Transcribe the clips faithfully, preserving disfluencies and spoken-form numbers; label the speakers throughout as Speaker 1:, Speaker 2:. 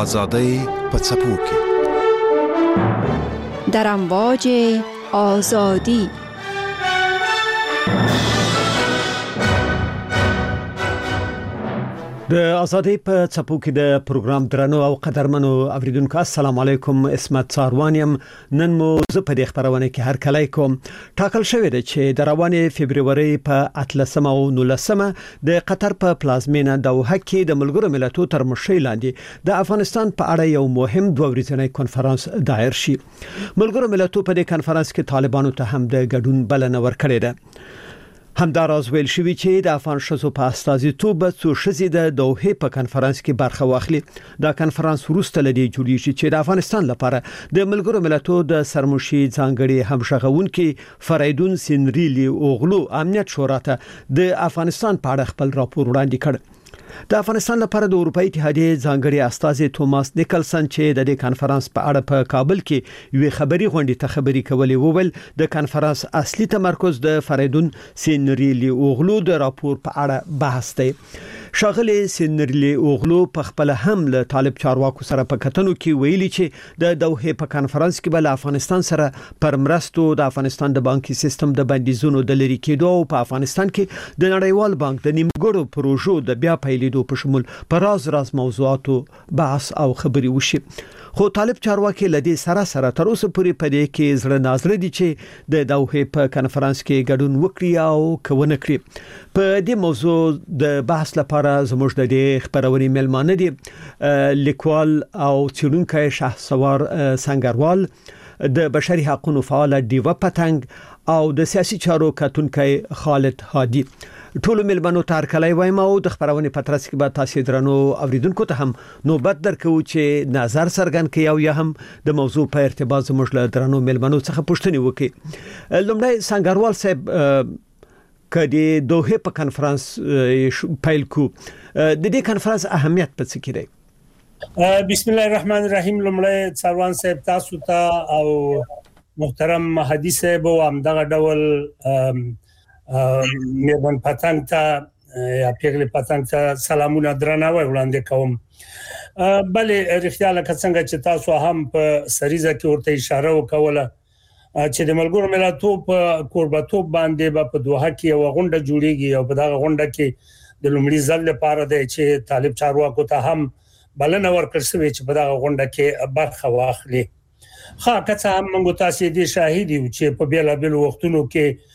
Speaker 1: آزادی په څپو کې
Speaker 2: در امواج آزادی.
Speaker 3: د آزادۍ په څپو کې د پروګرام درنو او قدرمنو اوریدونکو السلام علیکم. اسمت ساروانیم. نن مو زه په دې خبرونه کې هر کله کوم ټاکل شوې ده چې د روانې فبرवरी په اتلسمه او نولسمه د قطر په پلازمینه دوحه کې د ملګرو ملتونو تر مشرۍ لاندې د افغانستان په اړه یو مهم دوه ورځنی کنفرانس دایر شي. ملګرو ملتونو په دې کنفرانس کې طالبانو ته هم د ګډون بلنه ورکړې ده. همداراز ویل شوی چې د افغان شذو په استازیتوب څو شذې د دوحه په کنفرانس کې برخه واخلي. دا کنفرانس وروسته لدی جوړیږي چې د افغانستان لپاره د ملګرو ملتونو د سرمشي ځانګړي همشغونکي فریدون سینریلی اوغلو امنیت شورا ته د افغانستان په اړه خپل راپور وړاندې کړ. د افغانستان لپاره د اروپאי اتحادیې ځانګړي استازي توماس نیکلسن چې د دې کنفرانس په اړه په کابل کې یو خبري غونډه ته خبري کولې وویل د کنفرانس اصلي تمرکز د فریدون سینریلی اوغلو د راپور په اړه بحث دی. شاغلي سینریلی اوغلو په خپل هم له طالب چارواکو سره په کتنو کې ویلي چې د دوحه په کنفرانس کې بل افغانستان سره پر مرستو د افغانستان د بانکي سیستم د بندیزونو د لری کېدو او په افغانستان کې د نړیوال بانک د نیمګړو پروژو د بیا پیلېدو په شمول پر راز راز موضوعاتو بحث او خبري وشي. خو طالب چارواکي لدی سره سره تر اوسه پورې پدې کې زړه ناظر دي چې د دوحه په کنفرانس کې ګډون وکړي او کوونه کړي. په دې موضوع د بحث لپاره زموږ د دې خبرونې ملمانه دي لیکوال او څېړونکی شهسوار سنگروال، د بشري حقوقو فعال دیوه پتنګ او د سیاسي چارو کتونکی خالد هادي. ټول ملمنو تار کلای وایم او د خبرونه پترس کې به تاسو درنو اوریدونکو ته هم نوبت درکو چې نظر سرګن کې او یا هم د موضوع په ارتباط زموږ له درنو ملمنو څخه پوښتنه وکړي. لومړی سنگروال صاحب، کدی دوحه په کنفرانس پیل کو د دې کنفرانس اهمیت په څه کې دی؟
Speaker 4: بسم الله الرحمن الرحیم. لومړی سروان صاحب تاسو ته او محترم مهدی صاحب او همدغه ډول میرمن پتنګ ته یا پیغله پتنګ ته سلامونه درناوی وړاندې کوم. بلې رښتیا لکه څنګه چې تاسو هم په سریزه کې ورته اشاره وکوله چې د ملګرو ملتونو په قربتوب باندې به په دوحه کې یو غونډه جوړیږي او په دغه غونډه کې د لومړي ځل لپاره د چې طالب چارواکو ته هم بلنه ورکړل شوې چې په دغه غونډه کې برخه واخلي. خا کڅه هم موږ تاسو دې شاهد یو چې په بیل بیل وختونو کې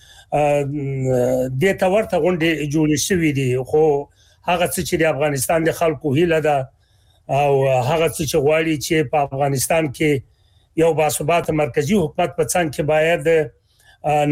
Speaker 4: د تا ورته غونډه جوړې شوې دي، خو هغه څه چې د افغانستان د خلکو هیله ده او هغه څه چې غواړي چې په افغانستان کې یو باثبات مرکزی حکومت په څنګ کې باید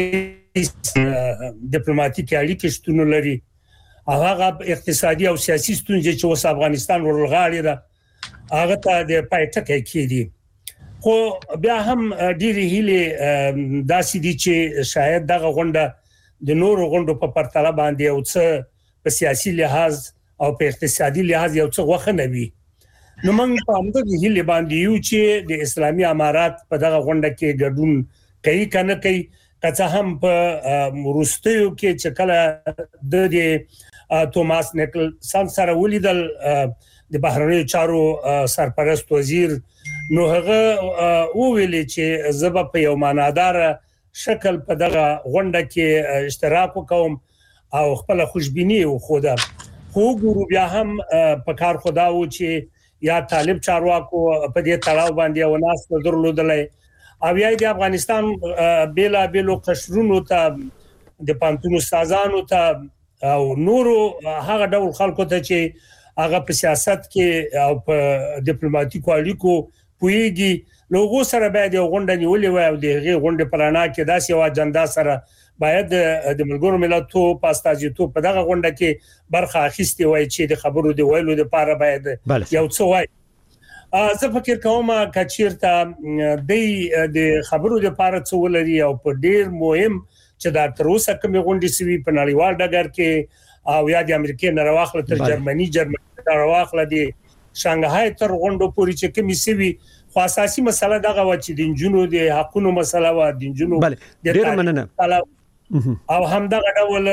Speaker 4: نړۍ ډیپلوماټیک اړیکې شتون لري، هغه اقتصادي او سیاسي ستونزې چې اوس افغانستان ورغاړي ده هغه ته د پایټکې کېدي. خو بیا هم ډېری هیله داسې دي چې شاید دغه غونډه د نورو غونډو په پرتله باندې او څه په سیاسي لحاظ او په اقتصادي لحاظ یو څه غوښه نه وي. نو موږ په همدغه هیله باندې یو چې د اسلامي امارات په دغه غونډه کې ګډون کوي کنه کوي، که هم په وروستیو کې چې کله د توماس نیکلسن سره ولیدل د بهرنیو چارو سرپرست وزیر، نو هغه وویل چې زه په یو معنادار شکل په دغه غونډه کې اشتراک وکوم او خپل خوشبینی وخوده. خو ګورو بیا هم په کار خدا و چې یا طالب چارواکو په دې تړاو باندې وناس درلودلې او یا د افغانستان بیلا بیلو قشرونو ته د پانتونو سازانو ته او نورو هغه ډول خلکو ته چې هغه په سیاست کې او په ډیپلوماټیکو اړیکو پویږي، لوګو سره باید یو غونډه نیولې وای او دغه غونډه پرانا کې داسې یو اجنډا سره باید د ملګرو ملتونو په استازیتوب په دغه غونډه کې برخه اخیستي وای چې د خبرو دی ویلو لپاره باید یو څه وای. زه فکر کوم کچیرته د خبرو لپاره څه ولري او په ډیر مهم چې دا تر اوسه کوم غونډې سوي په نړیوال ډګر کې او یا د امریکا نه راوخله تر جرمني جرمني راوخله دي شانګهای تر غونډو پورې چې کومې سوي، خو اساسي مسله دغه و چې د جنونو د حقونو مسله و د جنونو
Speaker 3: ډیر مننه
Speaker 4: او همدغه ډول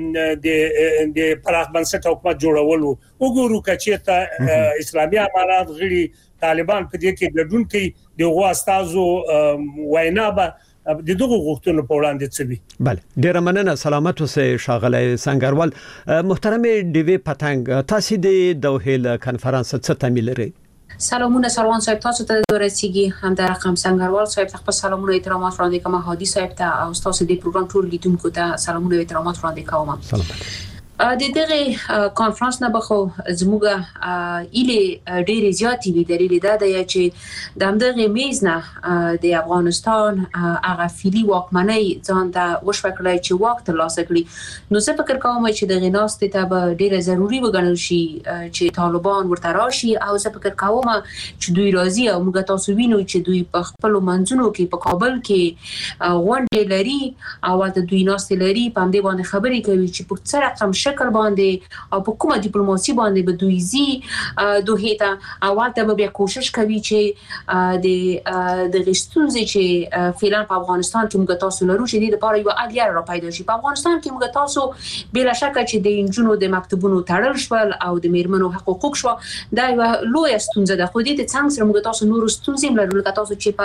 Speaker 4: د د پراخ بنسټ حکومت جوړول وګورو کچې اسلامي امارات غړي طالبان په دې کې ګډون کوي دغه استادو وینا به د دغه غوښتنو په وړاندې څه وي.
Speaker 3: بله ډیر مننه سلامت اوسئ ښاغلی سنگروال. محترم ډیوی پتنګ تاسو د دوحه ل کانفرنس څه تمه لرئ؟
Speaker 5: سلامونه سروان صاحب تاسو ته ورسیږي هم در رقم سنگروال صاحب ته خپل سلامونه احترامات وړاندې کوم هادي صاحب ته او تاسو د پروګرام ټول لیدونکو ته سلامونه احترامات وړاندې کوم.
Speaker 3: سلام.
Speaker 5: د دغه کانفرنس نه بخو زموږه اله ډېر زیاتی وی دلیل دا دی چې د همدغه میز نه د افغانستان هغه فعلی واکمنۍ ځان ته وشوکړای چې واک ترلاسه کړي. نو زه فکر کوم چې د غناست ته به ډېر ضروری وګڼل شي چې طالبان ورته راشي او زه فکر کوم چې دوی راځي او موږ تاسو وینو چې دوی په خپل منځونو کې په کابل کې غونډې لري او د دوی ناست لري په همدې باندې خبرې کوي چې په څه رقم شکل باندې او په کومه ډیپلوماسي باندې به دوی زی دوه ته اول ته به کوشش کوي چې د د غشتونځ چې فعلا په افغانستان کې موږ تاسو لرو چې د لپاره یو اړیر را پیدا شي. په افغانستان کې موږ تاسو بلا شک چې د انجونو د مکتوبونو تړل شول او د میرمنو حقوق شو دا یو لوی ستونزه ده. خو دې څنګه سره موږ تاسو نور ستونزې لرو لکه تاسو چې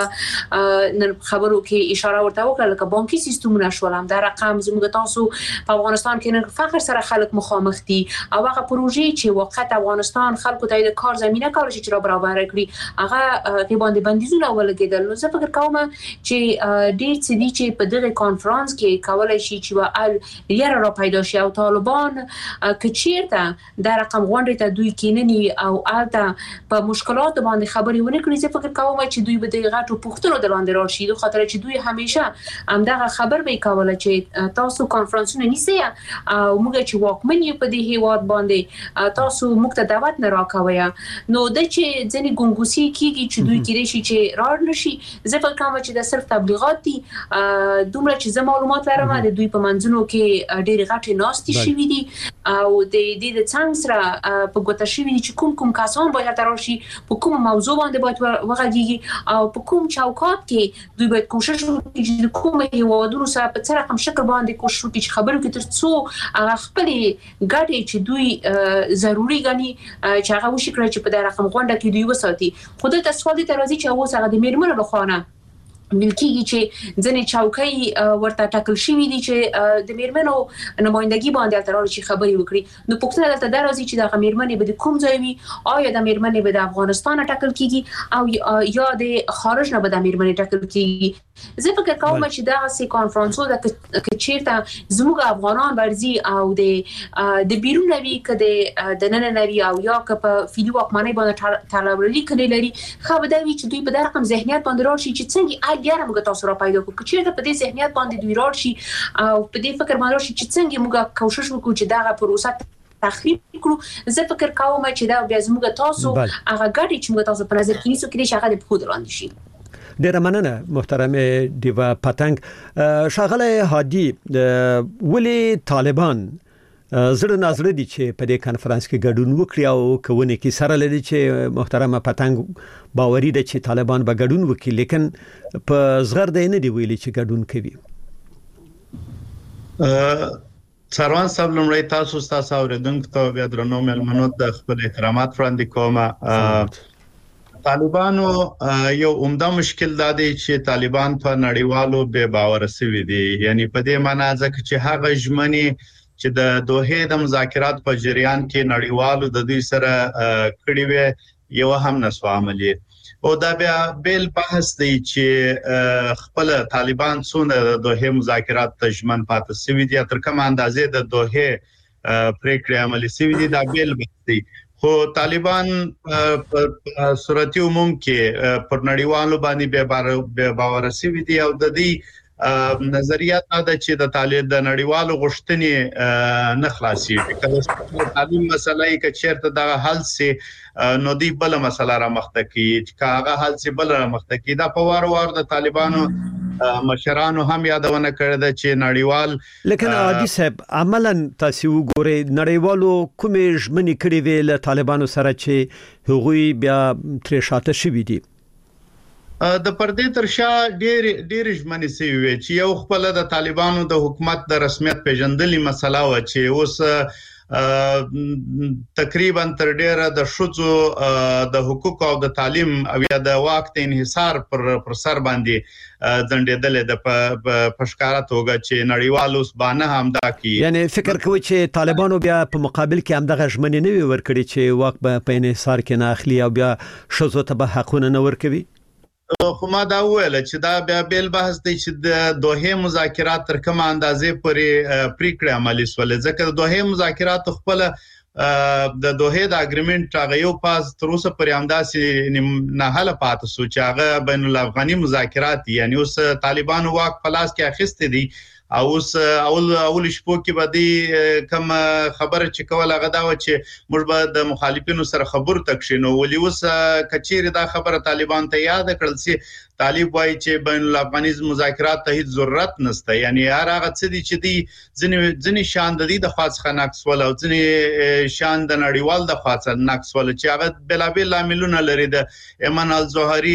Speaker 5: په خبرو کې اشاره ورته وکړه لکه بانکي سیستمونه شول هم دا رقم زموږ تاسو په افغانستان کې نه فخر سره خلک مخامخ دي او هغه پروژې چې وقت افغانستان خلکو ته د کار زمينه کول شي چې برابر کړي هغه غیباندې بندیزونه ولګیدل. نو زه فکر کوم چې ډېر څه دي چې په دغه کانفرنس کې کولای شي چې وال یاره را پیدا شي او طالبان کچیرته د رقم غونډې ته دوی کیننی او الته په مشکلات باندې خبرې ونه کړي. زه فکر کوم چې دوی به د غټو پښتنو د لاندې راشي د خاطر چې دوی همیشه همدغه خبر به کوله چې تاسو کانفرنسونه نیسئ او موږ چې واکمن یو په دې هیواد باندې تاسو موږ ته دعوت نه راکوي. نو د چې ځنې ګونګوسی کیږي چې دوی کېږي شي چې راړ نشي. زه فکر کوم چې د صرف تبلیغات دي دومره چې زما معلومات لرم د دوی په منځونو کې ډېر غټي ناستي شوي دي او د دې د څنګه سره په ګوته شوي دي چې کوم کوم کسان باید راشي په کوم موضوع باندې باید وغږیږي او په کوم چوکاټ کې دوی باید کوشش وکړي چې کوم هیوادونو سره په څه رقم شکل باندې کوشش وکړي چې خبرو کې تر څو هغه خپل ګټې چې دوی ضروری غني چې هغه وشي کړی چې په دغه رقم غونډه کې دوی وساتي. خو د تاسو د ترازی چې هغه څنګه د میرمنو لخوانه ملکیږي چې ځنې چوکۍ ورته ټاکل شوی دي چې د میرمنو نمائندګي باندې ترور شي خبري وکړي. نو پښتنه دلته درازي چې د میرمنې به د کوم ځای وي آیا د میرمنې به د افغانستان ټاکل کیږي او یا د خارج نه به د میرمنې ټاکل کیږي. زه فکر کوم چې دا سي کانفرنسو د کچیرته زموږ افغانان ورزي او د د بیرون نوي کده د نن نوي او یا که په فیلو واکمنۍ باندې طالبولي کړي لري خو به دا وی چې دوی په دغه رقم ذهنیت باندې راشي چې څنګه بیا موږ تاسو را پیدا کوو چې په دې ذهنیت باندې دوی راشي او په دې فکر باندې راشي چې څنګه موږ کوشش وکړو چې دا پروسه تخریب کړو. زه فکر کوم چې دا بیا موږ تاسو هغه ګډي چې موږ تاسو په نظر کې نیسو کې چې هغه د پخود لاندې شي.
Speaker 3: ډیره مننه محترم دیوا پتنګ. ښاغلی هادي ولی طالبان زړه نازړه دي چې په دې کانفرنس کې ګډون وکړي او کوونه کې سره لري چې محترم پتنګ باوري ده چې طالبان به ګډون وکړي لیکن په زغر دی نه دی ویلي چې ګډون کوي.
Speaker 6: سروان صاحب لمړی تاسو تاسو اوریدونکو ته بیا درنو ملمنو د خپل احترامات وړاندې کوم. طالبانو یو عمده مشکل دا دی چې طالبان په نړیوالو بے باور شوي دي. یعنی په دې معنی ځکه چې هغه ژمنې چې د دوحه د مذاکرات په جریان کې نړیوالو د دوی سره کړي وي یو هم نسو عملي او دا بیا بیل بحث دی چې خپل طالبان څونه د دوحه مذاکرات تجمن پاتې شوي دي تر کوم اندازې د دوحه پریکړې عملي شوي دي دا بیل بحث دی. خو طالبان په صورتي عموم کې پر نړیوالو باندې بے باور شوي دي او د دې نظریات دا چې د طالب د نړیوالو غوښتنې نه خلاصي کله تعلیم مسله کې چیرته د حل سي نو دی بل مسله را مخته کی چې هغه حل سي بل را مخته کی دا په وار وار د طالبانو مشرانو هم یادونه کړې ده چې نړیوال
Speaker 3: لیکن عادي صاحب عملاً تاسو وګورئ نړیوالو کومې ژمنې کړې وې له طالبانو سره چې هغوی بیا ترې شاته شوي دي.
Speaker 6: د پردې تر شا ډېر ډېر ژمنې سوي وي چې یو خپل د طالبانو د حکومت د رسمیت پیژندلې مسله و چې اوس تقریبا تر ډېره د شوزو د حقوق او د تعلیم او یا د واک انحصار پر پر سر باندې ځندېدل د پښکارا توګه چې نړیوال اوس باندې همدا کی
Speaker 3: یعنی فکر کوي چې طالبانو بیا په مقابل کې همدغه ژمنې نه وي ورکړي چې واک په انحصار کې نه اخلي او بیا شوزو ته به حقونه نه ورکوي.
Speaker 6: خو ما دا ویل چې دا بیا بیل بحث دی چې د دوحه مذاکرات تر کومه اندازې پورې پریکړه عملي سول ځکه د دوحه مذاکرات خپل د دوحه د اګریمنت هغه یو پاس تر اوسه پرې همداسې نه حل پاتې سو چې هغه بین الافغاني مذاکرات یعنی اوس طالبانو واک پلاس کې اخیسته دي او اوس اول اول شپو کې باندې کوم خبره چې کوله غدا و چې موږ به د مخالفینو سره خبرو تکشینو ولې اوس کچېره دا خبره طالبان ته یاد کړل چې طالب وایي چې بین الافغاني مذاکرات ته هیڅ ضرورت نشته یعنی هر هغه څه دي چې دي ځنې ځنې شان د دې د خاص خناکس ول او ځنې شان د نړیوال د خاص ناکس ول چې هغه بلابل عاملونه لري د ایمان الزهري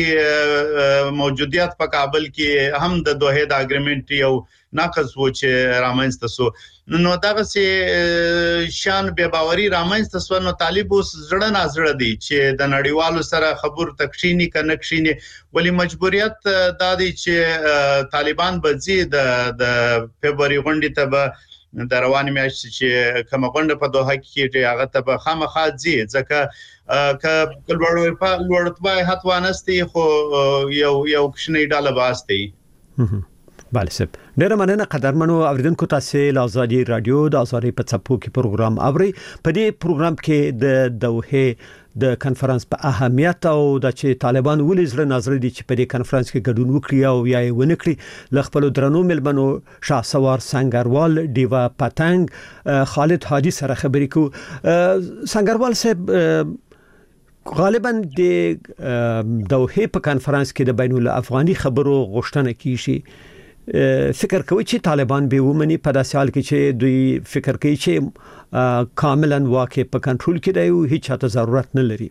Speaker 6: موجودیت په کابل کې هم د دوحه د اګریمنت یو ناقص و چې رامنځته سو نو دغه سي شان به باوري رامنځته سو نو طالب اوس زړه نازړه دي چې د نړیوالو سره خبر تکشینی کنه کشینی ولی مجبوریت دا دي چې طالبان به زی د د فبراير غونډې ته به د رواني میاشتې چې کوم غونډه په دوحه کې هغه ته به خامخا زی ځکه ک لوړ په لوړتبه هتوانستي خو یو یو کښنی ډاله باستی.
Speaker 3: بله سب ډیره مننه قدرمنو اوریدونکو تاسو له ازادي رادیو د ازادي په څپو کې پروګرام اوري په دې پروګرام کې د دوحه د کانفرنس په اهمیت او د چې طالبان ولې زړه نظر دي چې په دې کانفرنس کې ګډون وکړي او یا یې ونکړي ل خپل درنو ملمنو شاهسوار سنگروال دیوا پتنګ خالد حاجی سره خبرې کو. سنگروال صاحب غالبا د دوحه په کانفرنس کې د بین الافغاني خبرو غوښتنه کیږي. فکر کوي چې طالبان به ومني په داسې حال کې چې دوی فکر کوي چې کاملا واقع په کنټرول کې دی او هیڅ چاته ضرورت نه لري.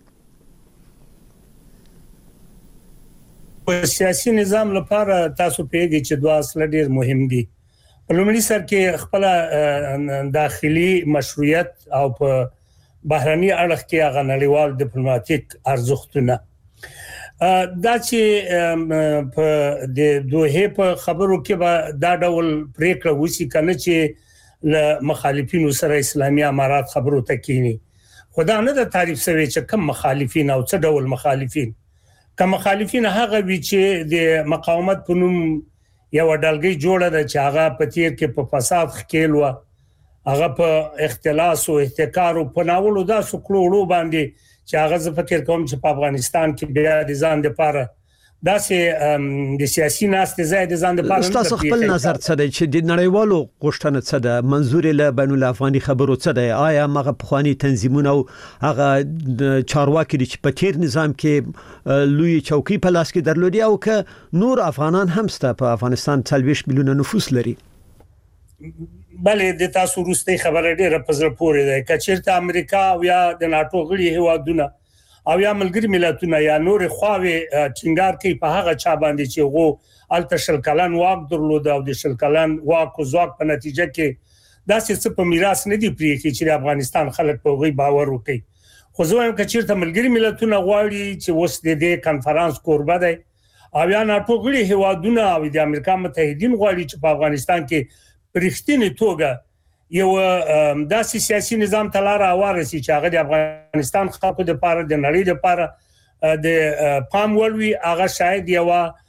Speaker 4: په سیاسي نظام لپاره تاسو پیږي چې دوه اصل ډیر مهم دي. په لومړي سر کې خپل داخلي مشروعیت او په بهرني اړخ کې هغه نړیوال ډیپلوماټیک ارزښتونه دا چې په د دوه په خبرو کې به دا ډول پریکړه وسی کنه چې ل مخالفینو سره اسلامي امارات خبرو ته کینی خدا نه د تعریف سوي چې کم مخالفین او څه ډول مخالفین کم مخالفین هغه وی چې د مقاومت په نوم یو ډلګي جوړه ده چې هغه په تیر کې په فساد خکېل و هغه په اختلاس او احتکار او په ناولو دا سکلوړو باندې چې هغه ز فکر کوم چې په افغانستان کې بیا د ځان لپاره دا سه د سیاسي ناست زید ځان لپاره
Speaker 3: تاسو خپل نظر څه دی چې د نړیوالو غوښتنه څه ده منظور له بین الافغاني خبرو څه دی آیا مغه پخوانی تنظیمونه او هغه چارواکي چې په تیر نظام کې لوی چوکي په لاس کې درلودي او ک نور افغانان هم ست په افغانستان څلويش میلیونه نفوس لري.
Speaker 4: بله د تاسو روسي خبره ډیره په زړه پورې ده کچېرته امریکا او یا د ناتو غړي هوادونه او یا ملګری ملتونه یا نور خواوي ټینګار کوي په هغه چا باندې چې غو التشل کلن واک درلود او د شل کلن واک او ځواک په نتیجه کې دا څه په میراث نه دی پریږي چې افغانستان خلک په غي باور وکړي. خو زه هم کچېرته ملګری ملتونه غواړي چې وس د دې کانفرنس قربا دی او یا ناتو غړي هوادونه او د امریکا متحدین غواړي چې په افغانستان کې پرختینی توګه یو داسې سیاسي نظام تلاره وارسي چې هغه د افغانستان خلکو د لپاره د نړۍ لپاره د پام ولوي هغه شاید یو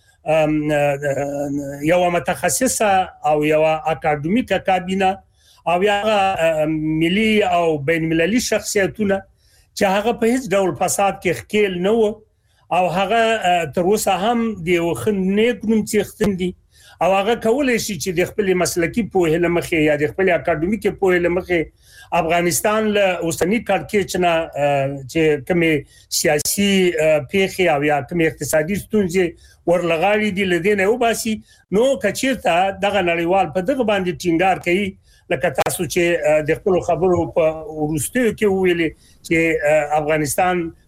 Speaker 4: یو متخصصه او یو اکاډمیکه کابینه او یو ملي او بین المللي شخصیتونه چې هغه په هیڅ ډول فساد کې ښکیل نه و او هغه تر اوسه هم د خنې کوم څښتن دي او هغه کولای شي چې د خپل مسلکی په لمخې یا د خپل اکاډمیک په لمخې افغانستان له اوسنی کړکېچ نه چې کوم سیاسي پیښې او یا کوم اقتصادي ستونزې ورلغالي دي لدینه وباسي نو کچیرته دغه نړیوال په دغه باندې ټینګار کوي لکه تاسو چې د خپل خبرو په ورستیو کې ویلي چې افغانستان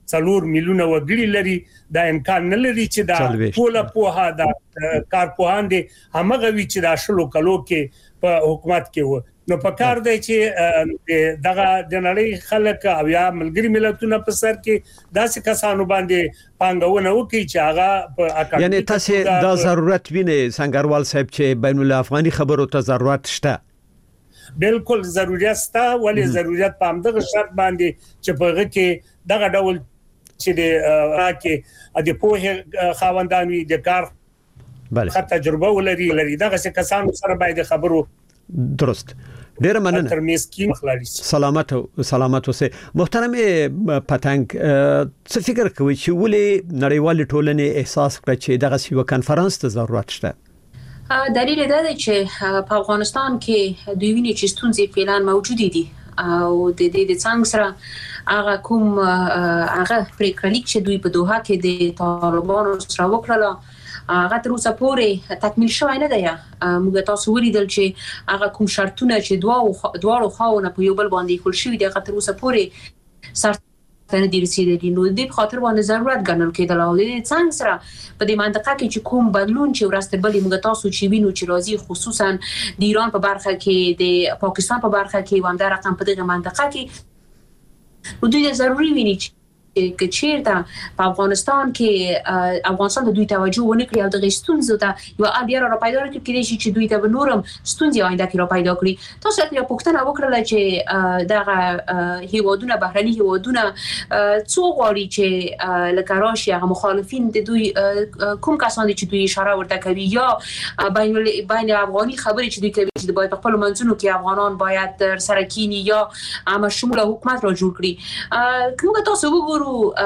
Speaker 4: څلور میلیونه وګړي لري دا امکان نه لري چې دا ټول په دا کارپوهان دي همغه وی چې دا شلو کلو کې په حکومت کې و نو په کار دی چې دغه د نړۍ خلک او یا ملګری ملتونه په سر کې داسې کسانو باندې پانګونه وکړي چې هغه په اکاډمي
Speaker 3: یعنی تاسو دا ضرورت وینئ سنگروال صاحب چې بین الافغاني خبرو ته ضرورت شته
Speaker 4: بالکل ضرورت شته ولی ضرورت په همدغه شرط باندې چې په هغه کې دغه ډول چې د راکې د پوهه خاوندانو د کار
Speaker 3: بله
Speaker 4: تجربه ولري لري دغه کسانو سره باید خبرو
Speaker 3: درست ډیر مننه
Speaker 4: ترمنځ کې مخالف
Speaker 3: سلامت او سلامت اوسه محترم پتنګ څه فکر کوي چې ولې نړیوال ټولنې احساس کړ چې دغه یو کانفرنس ته ضرورت شته
Speaker 5: دلیل دا دی چې په افغانستان کې دوی ویني چې ستونزې فعلا موجود دي او د دې د څنګه سره هغه کوم هغه پریکړلیک چې دوی په دوحه کې د طالبانو سره وکړل هغه تر اوسه پورې تکمیل شوی نه دی موږ تاسو ولیدل چې هغه کوم شرطونه چې دوا دواړو خواونه په یو بل باندې کول شوی دی هغه تر اوسه پورې سرته دي رسیدلی نو د خاطر باندې ضرورت ګڼل کېدل او د څنګه سره په دې منطقه کې چې کوم بدلون چې ورسته بلې موږ تاسو چې وینو چې راځي خصوصا د ایران په برخه کې د پاکستان په برخه کې هم دا رقم په دغه منطقه کې نو دوی ضروري ویني چې چیرته په افغانستان کې افغانستان د دوی توجه ونه کړی او د غشتونزو ته یو اړیر را پیدا کړي چې دوی ته نورم ستونزې آینده کې را پیدا کړي تاسو ته پوښتنه وکړه چې دغه هیوادونه بهرني هیوادونه څو غواړي چې لکه راشي هغه مخالفین د دوی کوم کسان چې دوی اشاره ورته کوي یا بین بین افغاني خبرې چې دوی کوي چې باید په خپل منځونو کې افغانان باید تر سره کینی یا عامه شموله حکومت را جوړ کړي کومه تاسو وګورئ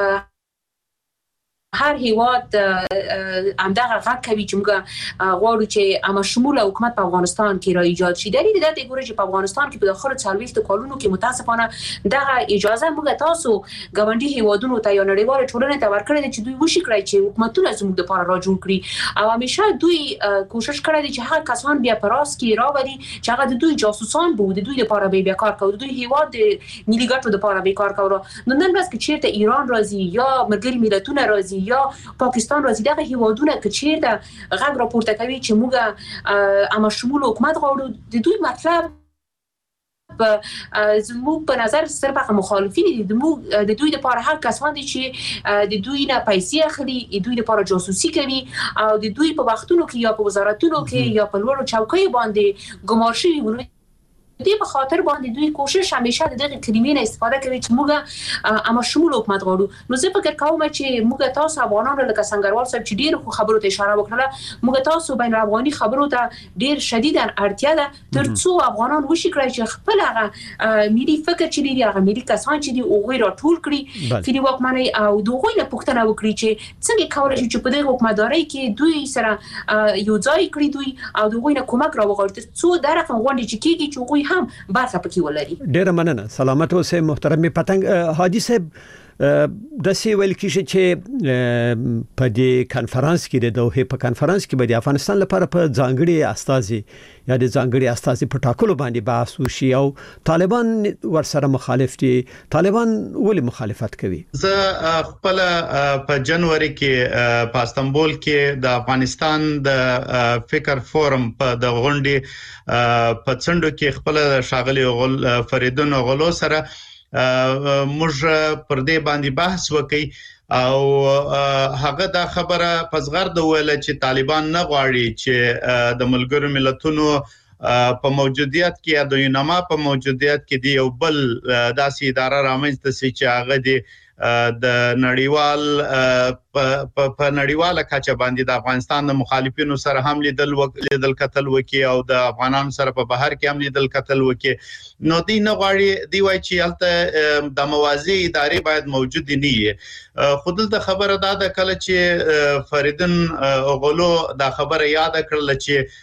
Speaker 5: هر هیواد همدغه غږ کوي چې موږ غواړو چې عامه شموله حکومت په افغانستان کې را ایجاد شي دلیل دا دی ګورئ چې په افغانستان کې په داخل څلوېښت کلونو کې متاسفانه دغه اجازه موږ تاسو ګاونډي هیوادونو ته یا نړیوال ټولنې ته ورکړې چې دوی وشي کړی چې حکومتونه زموږ لپاره را جوړ کړي او همیشه دوی کوشش کړی دي چې هغه کسان بیا په راس کې راوړي چې هغه د دوی جاسوسان بو د دوی لپاره به بیا کار کوي د دوی هیواد د ملي ګټو لپاره به کار کوي نو نن ورځ کې چیرته ایران راځي یا ملګری ملتونه راځي یا پاکستان راځي دغه هیوادونه چې چیرته غږ راپورته کوي چې موږ عامه شمول حکومت غواړو د دوی مطلب زموږ په نظر صرف هغه مخالفین دي د دوی لپاره هر کسان دي چې د دوی نه پیسې اخلي د دوی لپاره جاسوسي کوي او د دوی په وختونو کې یا په وزارتونو کې یا په لوړو چوکۍ باندې ګمار شوي دې په خاطر باندې دوی کوشش همیشه د دغه کلمې نه استفاده کوي چې موږ عامه شمول حکومت غواړو نو زه فکر کوم چې موږ تاسو افغانانو لکه سنگروال صاحب چې ډیر خو خبرو ته اشاره وکړه موږ تاسو بین افغاني خبرو ته ډیر شدیدا اړتیا ده ترڅو افغانان وشي کړی چې خپل هغه ملي فکر چې دی هغه ملي کسان چې دی او غیر ټول کړي فری وکمنۍ او دوی نه پوښتنه وکړي چې څنګه کولای شي چې په دغه حکومتداري کې دوی سره یو ځای کړی دوی او دوی نه کومک راوغواړي ترڅو دا رقم غونډه چې کیږي چې دوی هم برخه پکې ولري
Speaker 3: ډیر مننه سلامت اوسه محترم پتنګ حاجی صاحب د سی ویل کیږي چې په دې کانفرنس کې د دوه په کانفرنس کې به د افغانستان لپاره په ځانګړي استازي یا د ځانګړي استازي په ټاکلو باندې بحث وشي او طالبان ورسره مخالف دي طالبان ولې مخالفت کوي
Speaker 6: زه خپل په جنوري کې په استانبول کې د افغانستان د فکر فورم په د غونډې په څنډو کې خپل شاغلي غل فریدون غلو سره موږ پر دې باندې بحث وکړي او هغه دا خبره پزغر د ویل چې طالبان نه غواړي چې د ملګرو ملتونو په موجودیت کې د یونما په موجودیت کې دی یو بل داسې اداره رامنځته شي چې هغه دی د نړیوال په نړیواله کچه باندې د افغانستان د مخالفینو سره هم لیدل لیدل قتل وکي او د افغانانو سره په بهر کې هم لیدل قتل وکي نو دی نه غواړي دی وای چې الته د موازی ادارې باید موجود نه وي خود د خبره دا د کله چې فریدن غلو دا خبره یاد کړل چې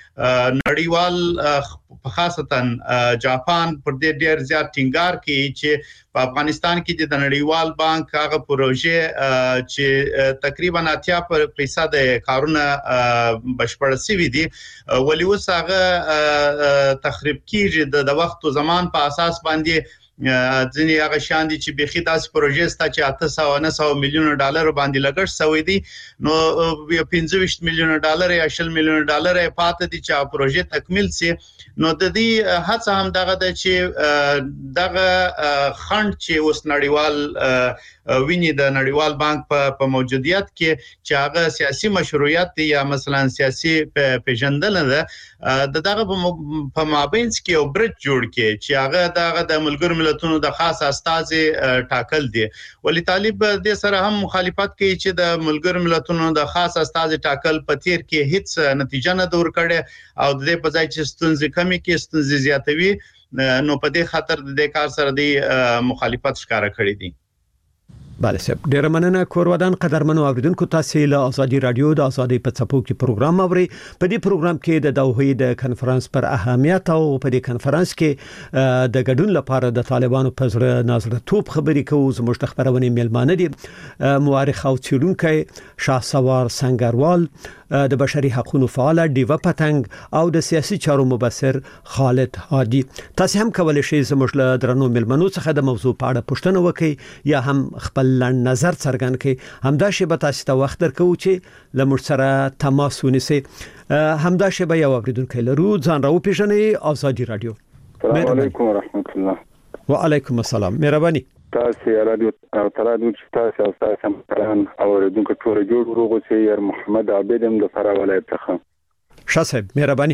Speaker 6: نړیوال خاصتاً جاپان پر دې ډیر زیات ټینګار کوي چې په افغانستان کې د نړیوال بانک هغه پروژه چې تقریبا اتیا فیصد کارونه بشپړ شوي دي ولې اوس هغه تخریب کیږي د وخت او زمان په اساس باندې ځینې هغه شان دي چې بخي داسې پروژې ستا چې اته سوه نه سوه میلیونه ډالر باندې لګښت شوی دی نو پنځه ویشت میلیونه ډالر یا شل میلیونه ډالر یې پاتې دي چې پروژې تکمیل شي نو د دې هڅه هم دغه د چې دغه خند چې اوس نړیوال ویني د نړیوال بانک په موجودیت کې چې هغه سیاسي مشروعیت دی یا مثلا سیاسي پیژندل ده د دغه په مابینس کې یو برج جوړ کې چې هغه دغه د ملګرو ملتونو د خاص استازي ټاکل دي ولی طالب د سره هم مخالفت کوي چې د ملګرو ملتونو د خاص استازي ټاکل په تیر کې هیڅ نتیجه نه دور کړي او د دې په ځای چې ستونزې کمی کې ستونزې زیاتوي نو په دې خاطر د دې کار سره د مخالفت ښکارا کړی دي
Speaker 3: بله سب ډیر مننه کورودان قدرمنو اوریدونکو تاسو له ازادي رادیو د ازادي په څپو کې پروګرام اوري په دې پروګرام کې د دوحې د کنفرانس پر اهمیت او په دې کنفرانس کې د ګډون لپاره د طالبانو په زړه نازره توپ خبرې کوو زموږ د خبرونې میلمانه دي مورخ او څېړونکی شاهسوار سنگروال د بشري حقوقو فعال دیوا پتنګ او د سیاسي چارو مبصر خالد هادي تاسو هم کولای شئ زموږ له درنو میلمنو څخه د موضوع په اړه پوښتنه وکړئ یا هم خپل لړ نظر څرګند کړئ همدا شی به تاسو ته وخت درکو چې لمر سره تماس ونیسئ همدا شی به یو اوریدونکو لرو ځان راو پیژنې ازادي رادیو
Speaker 7: السلام علیکم ورحمت الله
Speaker 3: وعلیکم السلام مهرباني
Speaker 7: تاسو رادیو او ترادو چې تاسو او تاسو هم پران اوریدونکو ټول جوړ وروغو چې ير محمد عابدم د فرا ولایت څخه
Speaker 3: شاسب مهرباني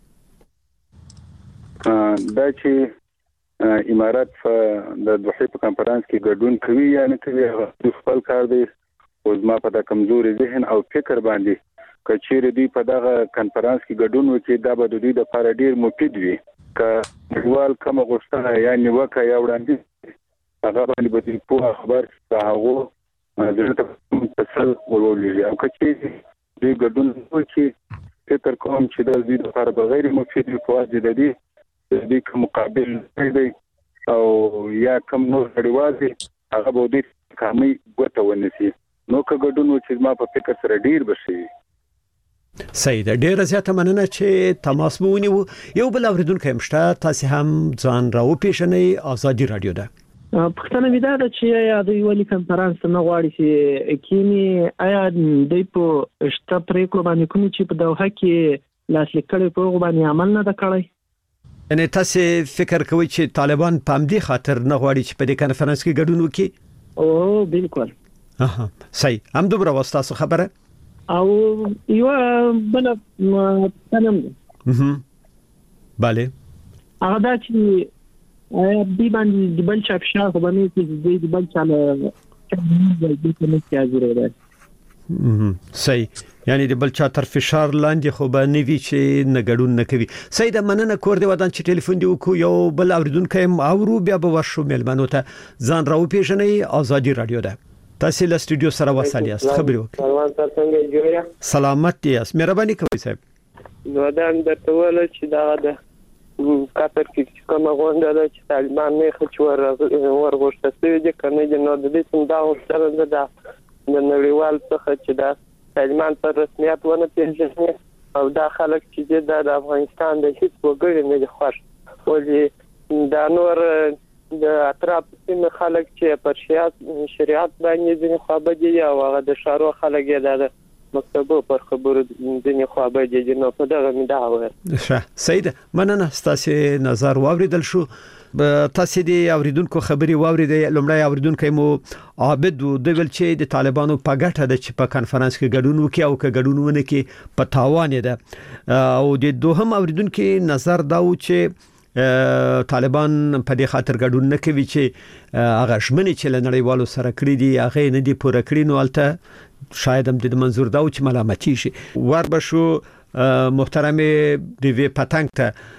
Speaker 7: دا چې امارات د دوحې په کانفرنس کې ګډون کوي یا نه کوي هغه خپل کار دی او زما په د کمزوري ذهن او فکر باندې کچېر دی په دغه کانفرنس کې ګډون وکړي دا به د دې لپاره ډیر مفید وي ک ډیوال کوم غوښتنه یا نیوکه یا وړاندیز هغه باندې به په خبر هغه درته تسل ولولي او کچې دې ګډون وکړي فکر کوم چې د دې لپاره بغیر مفید په واجب دي د دې مقابل دی او یا کوم نور غړي هغه به دې کامي ګوته ونیسي نو که ګډون وکړي ما په فکر سره ډیر بشي
Speaker 3: سید ډیر زیاته مننه چې تماس مو ونیو یو بل اوریدونکو مشته تاسو هم ځان راو پیژنې ازادي رادیو ده
Speaker 8: پښتنه ودا د چې یا د یولي کنفرانس نه غواړي چې کینی آیا د په شته پریکړه باندې کوم چې په دوحه کې لاسلیک کړي په باندې عمل نه وکړي
Speaker 3: ان تاسو فکر کوئ چې طالبان په دې خاطر نه غواړي چې په دې کنفرانس کې ګډون وکړي
Speaker 8: او بالکل
Speaker 3: اها صحیح هم دومره واسطه خبره
Speaker 8: او یو بل تنم
Speaker 3: اها bale
Speaker 8: هغه دا چې دی باندې د بل چا فشار خو باندې چې د بل چا له د کومې کیږي
Speaker 3: راځي صحیح یعنی د بل چا تر فشار لاندې خو باندې وی چې نګړون نه کوي سید مننه کور دی ودان چې ټلیفون دی وکړو یو بل اوریدونکو هم اورو بیا به ورشو ملمنو ته ځان راو پیژنې ازادي رادیو ده تاسو له سټوډیو سره وصل یاست خبرې وکړئ
Speaker 9: سلام تاسو څنګه جوړه
Speaker 3: سلامت یاست مهرباني کوئ صاحب
Speaker 9: نو دا درته ول چې دا د کاتر کې کوم غونډه ده چې طالبان نه خچور ورغوښته سوي دي کنه د نو د دې څنګه دا وسره ده د نړیوال څخه چې دا طالبان پر رسمیت ونه پیژني او دا خلک چې د افغانستان د هیڅ وګړي نه خوښ ولې دا نور د اطراف سیمه خلک چې پر شریعت باندې ځینې خوابدي او هغه د شارو خلک یې د مکتبو پر خبرو ځینې خوابدي دي نو په دغه مې دا وایي
Speaker 3: ښه سید مننه ستاسو نظر واوریدل شو تاسو دې اوریدونکو خبري واوریدل لومړی اوریدونکو مو عابد د ویل چې د طالبانو په ګټه د چې په کانفرنس کې ګډون وکي او کې ګډون ونه کې په تاوان ده او د دوهم اوریدونکو نظر دا و چې طالبان په دې خاطر ګډون نه کوي چې هغه شمنې چې لنړیوالو سره کړی دي هغه نه دي پوره کړی نو البته شاید هم د منظور دا چې ملامتي شي ور بشو محترم دیوی پتنګ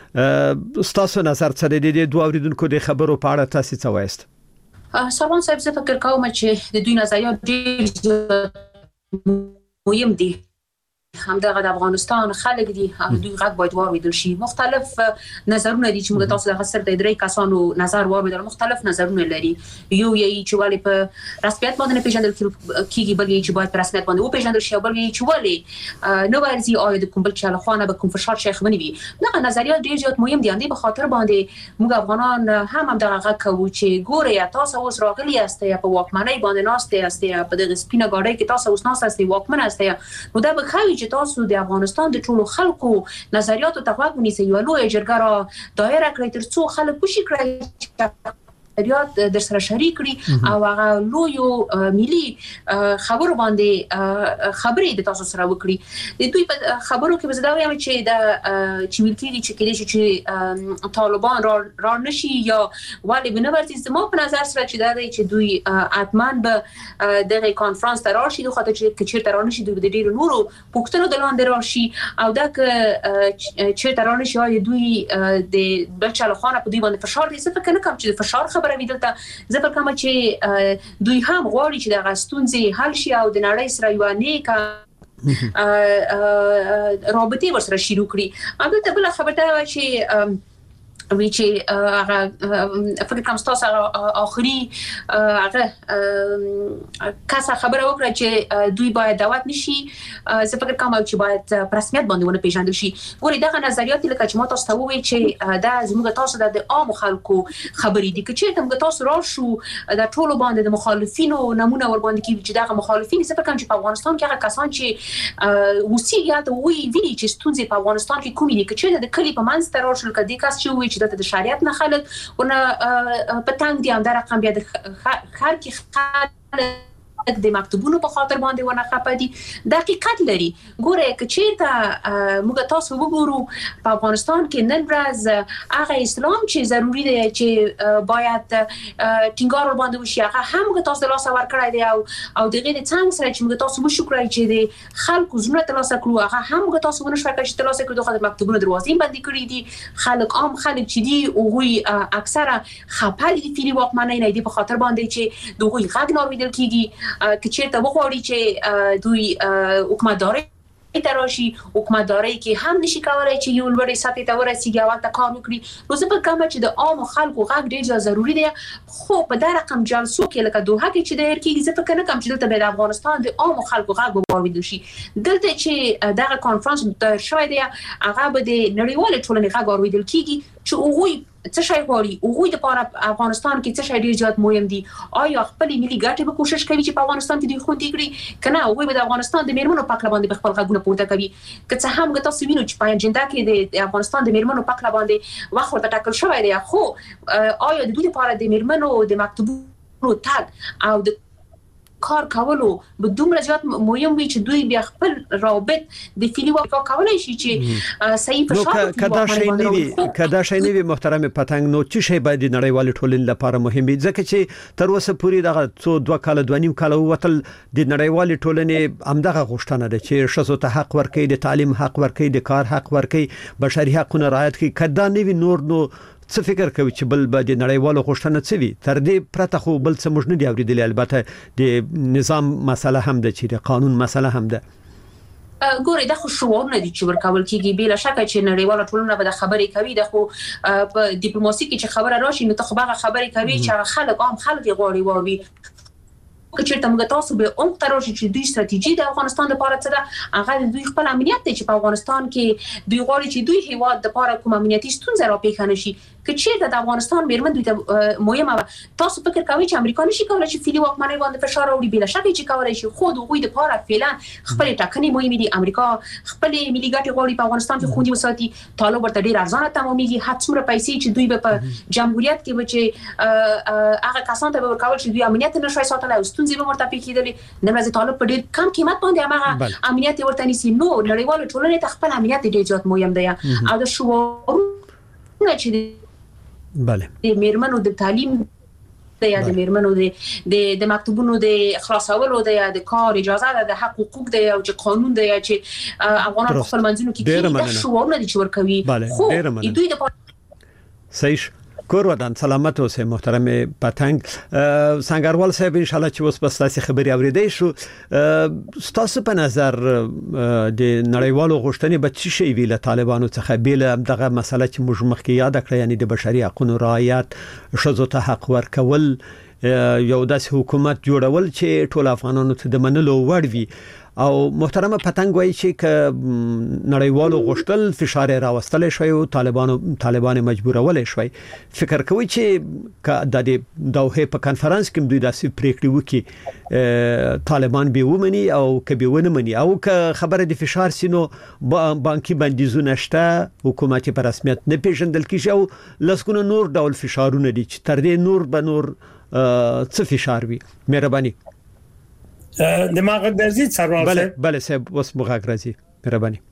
Speaker 3: ته تاسو نظر څه دی د دوه اوریدونکو د خبرو په اړه تاسو څه وایست
Speaker 5: سلمان صاحب زه فکر کوم چې د دوی نظریات ډېر مهم دي همدغه د افغانستان خلک دي دوی غږ باید واوریدل شي. مختلف نظرونه دي چې موږ تاسو د غسر د درې کسانو نظر واوریدل، مختلف نظرونه لري. یو یی چې ولې په رسمیت باندې نه پیژندل کیږي، بل یی چې باید په رسمیت باندې وپیژندل شي، بل یی چې ولې نو ورزي آیا د کوم بل چاله خانه به کوم فشار شیخ ونی وي. دغه نظریات ډیر زیات مهم دي. اندې په خاطر باندې موږ افغانان هم هم دغه غږ کوو چې ګوره تاسو اوس راغلي یاستئ په واکمنۍ باندې ناست یاستئ، په دغه سپینه ګاډۍ کې تاسو اوس ناست یاستئ، واکمن یاستئ. نو دا به خوي چې تاسو د افغانستان د ټولو خلکو نظریاتو ته غوږ ونیسئ، یو لوی جرګه را دایره کړئ تر څو خلک وشي کړئ نظریات در سره شریک کړي او هغه لوی ملي خبرو باندې خبرې د تاسو سره وکړي. د دوی په خبرو کې به زه دا وایم چې د چې ویل کېږي چې کېدای شي چې طالبان را را نشي یا ولې به نه ورځي. زما په نظر سره چې دا دی چې دوی حتماً به دغه کانفرنس ته راشي، خو ته چې چیرته را نشي دوی د ډیرو نورو پوښتنو د لاندې راشي او دا که چیرته را نشي یا دوی د بل چا له خوا په دوی باندې فشار دي. زه فکر نه کوم چې د فشار خبره وي دلته. زه فکر کوم چې دوی هم غواړي چې د غستونځي حل شي او د نړۍ سره یو نیک رابطه ورسره شروع کړي. البته بل خبره ده چې وی چې هغه فکر کوم تاسو اخري هغه کاسه خبره وکړه چې دوی باید دعوت نشي. زه فکر کوم چې باید په رسمیت باندې ونه پیژندل شي. ګوري دغه نظریات لکه چې ما تاسو ته وویل چې دا زموږ تاسو د عام خلکو خبرې دي، چې موږ تاسو راشو د ټولو باندې د مخالفینو نمونه ور باندې کې چې دغه مخالفین زه فکر کوم چې په افغانستان کې هغه کسان چې وسیګات وی وی چې ستونزې په افغانستان کې کومې دي، چې د کلی په منځ ته راشل کدي کس چې وی د شریعت نه خلک ونه پتنګ دي هم دا رقم بیا د خر کې خلک د مکتوبونو په خاطر باندې ونه خپه دي. دقیقت لري. ګوره که چیرته موږ تاسو وګورو په افغانستان کې نن ورځ هغه اسلام چې ضروری دی چې باید ټینګار ور باندې وشي هغه هم موږ تاسو د لاس ور کړی دی او او دغه د څنګه سره چې موږ تاسو وشو کړی چې د خلکو زړه ته لاس کړو هغه هم موږ تاسو ونه شو کړی چې لاس کړو د مکتوبونو دروازې باندې کړی دي. خلک عام خلک چې دي او اکثره خپل دي فری واکمنۍ نه دي په خاطر باندې چې دوی غږ نور ویل کیږي که چیرته وغواړي چې دوی حکومتداري تراشي حکومتداري کې هم نشي کولای چې یو لوړ سطح ته ورسیږي او تا کار وکړي. نو زه په کومه چې د عام خلکو غږ ډیر ضروری دی. خو په دا رقم جلسو کې لکه دوه کې چې د هرکی زه فکر نه کوم چې دلته د افغانستان د عام خلکو غږ واوریدل شي. دلته چې دغه کانفرنس د شوی دی هغه به د نړیوال ټولنې غږ واوریدل کیږي چې هغوی څه شي غواړي، هغوی د لپاره افغانستان کې څه شي ډیر زیات مهم دي. آیا خپل ملي ګټې به کوشش کوي چې په افغانستان کې دوی خوندي کړي کنه هغوی به د افغانستان د میرمنو په اړه باندې خپل غږونه پورته کوي. که څه هم ګټه سوینو چې په اجنډا کې د افغانستان د میرمنو په اړه باندې وخت ورته ټاکل شوی دی، خو آیا د دوی لپاره د میرمنو د مکتوبونو تګ او د کار کولو به دومره زیات مهم وي چې دوی بیا خپل رابط د فیلی واکا کولای شي چې صحیح فشار
Speaker 3: کدا شي نه وي کدا شي نه وي محترم پتنګ. نو چې شی باید د نړیوال ټولنې لپاره مهم وي ځکه چې تر اوسه پوری دغه څو دوه کال دوه نیم کال وتل د نړیوال ټولنې همدغه غوښتنه ده چې شذو ته حق ورکړي، د تعلیم حق ورکړي، د کار حق ورکړي، بشري حقوقونه رعایت کړي. کدا نه وي نور نو څه فکر کوي چې بل به د نړیوالو غوښتنه څه وي؟ تر دې پرته خو بل څه موږ نه دی اوریدلی. البته د نظام مسله هم ده چې د قانون مسله هم ده.
Speaker 5: ګوري دا خو شعور نه دي چې ورکول کیږي. بلا شک چې نړیواله ټولنه به د خبرې کوي. د خو په ډیپلوماسي کې چې خبره راشي نو ته خو هغه خبرې کوي چې خلک عام خلک غواړي ووري. که چیرته موږ تاسو به اون تراشي چې دوی ستراتیژي د افغانستان لپاره څه ده، هغه دوی خپل امنیت ته چې په افغانستان کې دوی غواړي چې دوی هیواد د لپاره کوم امنیتي ستونزه را پیښ نشي. که چیرته د افغانستان میرمن دوی ته مهمه تاسو فکر کوئ چې امریکا نشي کولای چې فیلی واکمنۍ باندې فشار راوړي؟ بلا شک چې کولای شي. خو دوی د لپاره فعلا خپل ټاکنې مهمه دي. امریکا خپل ملي ګټې غواړي په افغانستان کې خوندي وساتي. طالب ورته ډیر ارزانه تمامېږي. هڅه څومره پیسې چې دوی به په جمهوریت کې بچي هغه کسان ته ورکول چې دوی امنیت نشوي ساتلای او ستونزې به ورته پیښیدلې. نمرز طالب په ډیر کم قیمت باندې هغه امنیت ورته نیسي. نو نړیوال ټولنې ته خپل امنیت ډیر زیات مهم دی او د شعور نه چې
Speaker 3: بله
Speaker 5: د میرمنو د تعلیم د یا د میرمنو د د مکتوبونو د خلاصولو د یا د کار اجازه ده د حق حقوق د یا چې قانون د یا چې افغانان خپل منځونو کې د شعور نه دي چې ورکوي. خو دوی د
Speaker 3: صحیح کور ودان سلامت اوسه محترم پتنګ سنگروال صاحب ان شاء الله چې اوس بس تاسو خبري اوریدئ شو تاسو په نظر د نړیوالو غوښتنې به څه شي ویل طالبانو څخه بیل دغه مسله چې موږ مخکې یاد کړی یعنی د بشري حقوقو رعایت شذو ته حق ورکول یو داسې حکومت جوړول چې ټول افغانانو ته د منلو وړ وي او محترم پتنګ وایي چې ک نړیوالو غوښتل فشار راوستل شوی او طالبانو طالبان مجبورول شوی فکر کوي چې ک د دوحه په کانفرنس کې دوی داسې پریکړې وکړي طالبان به ومني او ک به ونه مني او ک خبره د فشار سينو بانکي بندیزونه شته حکومت په رسمیت نه پیژندل کیږي او لسکونه نور ډول فشارونه دي چې تر دې نور به نور څه فشار وي مهرباني
Speaker 4: د ماغه درځي څاروال
Speaker 3: بله بله صاحب اوس مغاک راځي مهرباني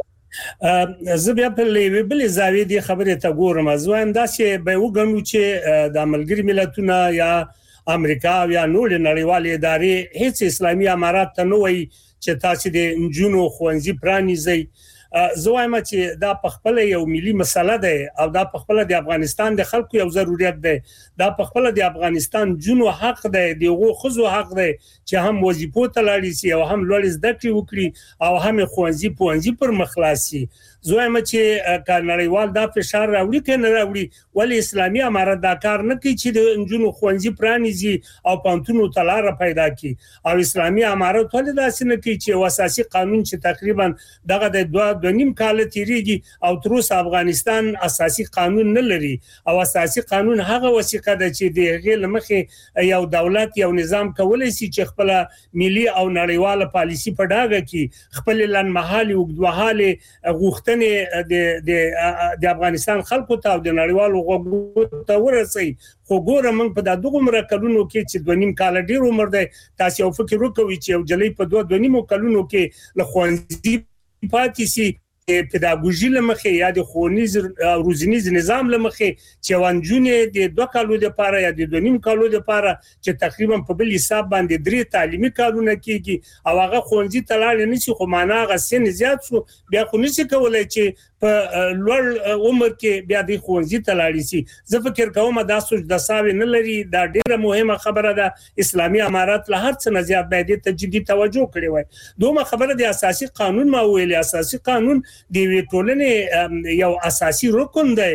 Speaker 4: ښه زه بیا په لوي بل زاویه دی خبره ته ګورم ځوان داسې به وګڼو چې د ملګری ملتونو یا امریکا یا نور نړیوالې ادارې هیڅ اسلامي امارات ته نه وایي چې تاسو د انجونو خوانزي پرانیزي زوایم چې دا په خپل یو ملي مسله ده او دا په خپل د افغانستان د خلکو یو ضرورت ده دا په خپل د افغانستان جنو حق ده دغه خزو حق ده چې هم وظیفو ته لاړ شي او هم لوړ زده کړې وکړي او هم خوانزي پوانزي پر مخلاصي زوایم چې کارنړیوال دا فشار راوړي کنه راوړي ولې اسلامي امارات دا کار نه کوي چې د انجونو خوانزي پرانیزي او پانتونو تلاره پیدا کړي او اسلامي امارات ولې دا سن کوي چې اساسي قانون چې تقریبا دغه د دوه د نیم کال تیریږي او تر اوسه افغانستان اساسي قانون نه لري او اساسي قانون هغه وثیقه ده چې د غیر مخه یو دولت یو نظام کولای شي چې خپل ملي او نړیواله پالیسی په ډاګه کې خپل لنمحالي وګدوهاله غوښتنې د د د افغانستان خلکو ته او د نړیوالو غوښتنو ته ورسي خو ګوره موږ په دغه مرکلونو کې چې د نیم کال ډیر عمر دی تاسو یو فکر وکوي چې یو جلې په دوه نیم کلونو کې لخوانزي پاتې سي پیداګوژي لمخه یا د خونیز روزنیز نظام لمخه چې وانجونه د دوه کالو لپاره یا د دوه نیم کالو لپاره چې تقریبا په بل حساب باندې درې تعلیمي کارونه کیږي او هغه خونځي تلاله نشي خو معنا غسن زیات شو بیا خو نشي کولای چې په لوړ عمر کې بیا د خونځي تلاړي سي زه فکر کوم دا سوچ د ساوي نه لري دا ډیره مهمه خبره ده اسلامي امارات له هر څه نه زیات باید ته جدي توجه کړی وای دومره خبره د اساسي قانون ما ویلي اساسي قانون د ټولنې یو اساسي رکن دی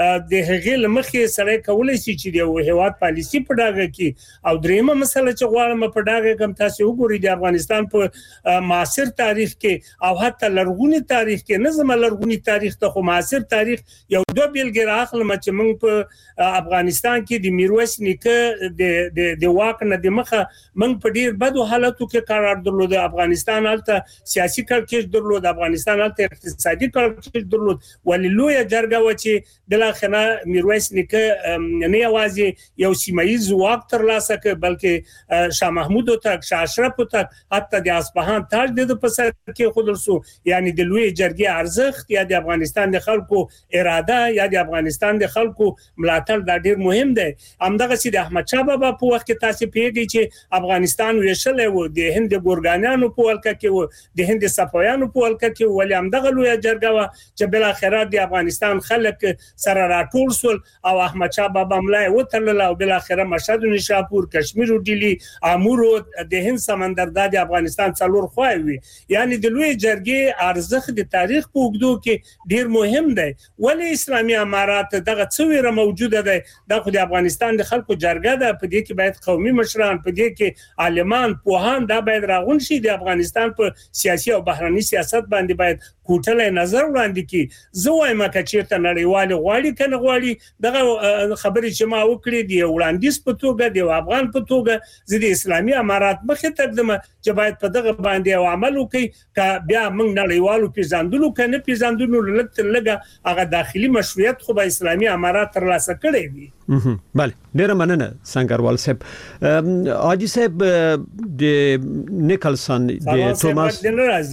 Speaker 4: د هغې لمخې سره کولای شي چې د هیواد پالیسی په ډاګه کې او دریمه مسله چې غواړم په ډاګه کوم تاسو وګورئ د افغانستان په معاصر تاریخ کې او حتی لرغونی تاریخ کې نظم لرغونی تاریخ ته خو معاصر تاریخ یو دوه بیلګې راخلم چې موږ په افغانستان کې د میرویس نیکه د د د واک نه د مخه موږ په ډیر بدو حالاتو کې قرار درلود افغانستان الته سیاسي کړکېچ درلود افغانستان الته اقتصادي کړکېچ درلود وللوی جرګه و چې بل اخره میرویس نیکه نه یوازې یو سیمایي واک تر لاسه ک بلکې شاه محمود او تک شاه اشرف او تک حتی د اصفهان تاج د په سر کې خودرسو یعنی د لوی جرګې ارزښت یا د افغانستان د خلکو اراده یا د افغانستان د خلکو ملاتړ دا ډیر مهم دی همدغه چې د احمد شاه بابا په وخت کې تاسو پیږي چې افغانستان ویشل و د هند ګورګانانو په ولکه کې و د هند صفویانو په ولکه کې ولې همدغه لوی جرګه و چې بل اخر د افغانستان خلک سره راټول سول او احمد شاه بابا ملای وترل او بل اخر مشهد نشاپور کشمیر او ډیلی امور د هند سمندر د افغانستان څلور خوای یعنی د لوی جرګې ارزښت د تاریخ په وګړو کې ډیر مهم دی ولی اسلامي امارات دغه څویره موجوده ده د افغانستان د خلکو جرګه ده په دې کې باید قومي مشران په دې کې عالمان پوهان دا باید راغون شي د افغانستان په سیاسي او بهرني سیاست باندې باید کوټله نظر وړاندې کی زه وایم چې ته نړیوال غواړي کنه غواړي دغه خبرې چې ما وکړې دی وړاندیز په توګه دی افغان په توګه زه د اسلامي امارات مخه تقدمه چې باید په دغه باندې عمل وکړي ک بیا موږ نړیوالو پیژندلو کنه پیژندلو لکه لګه هغه داخلي مشروعیت خو به اسلامي امارات تر لاسه کړی وي
Speaker 3: بله ډیره مننه سنگروال صاحب حاجی صاحب د نیکلسن د توماس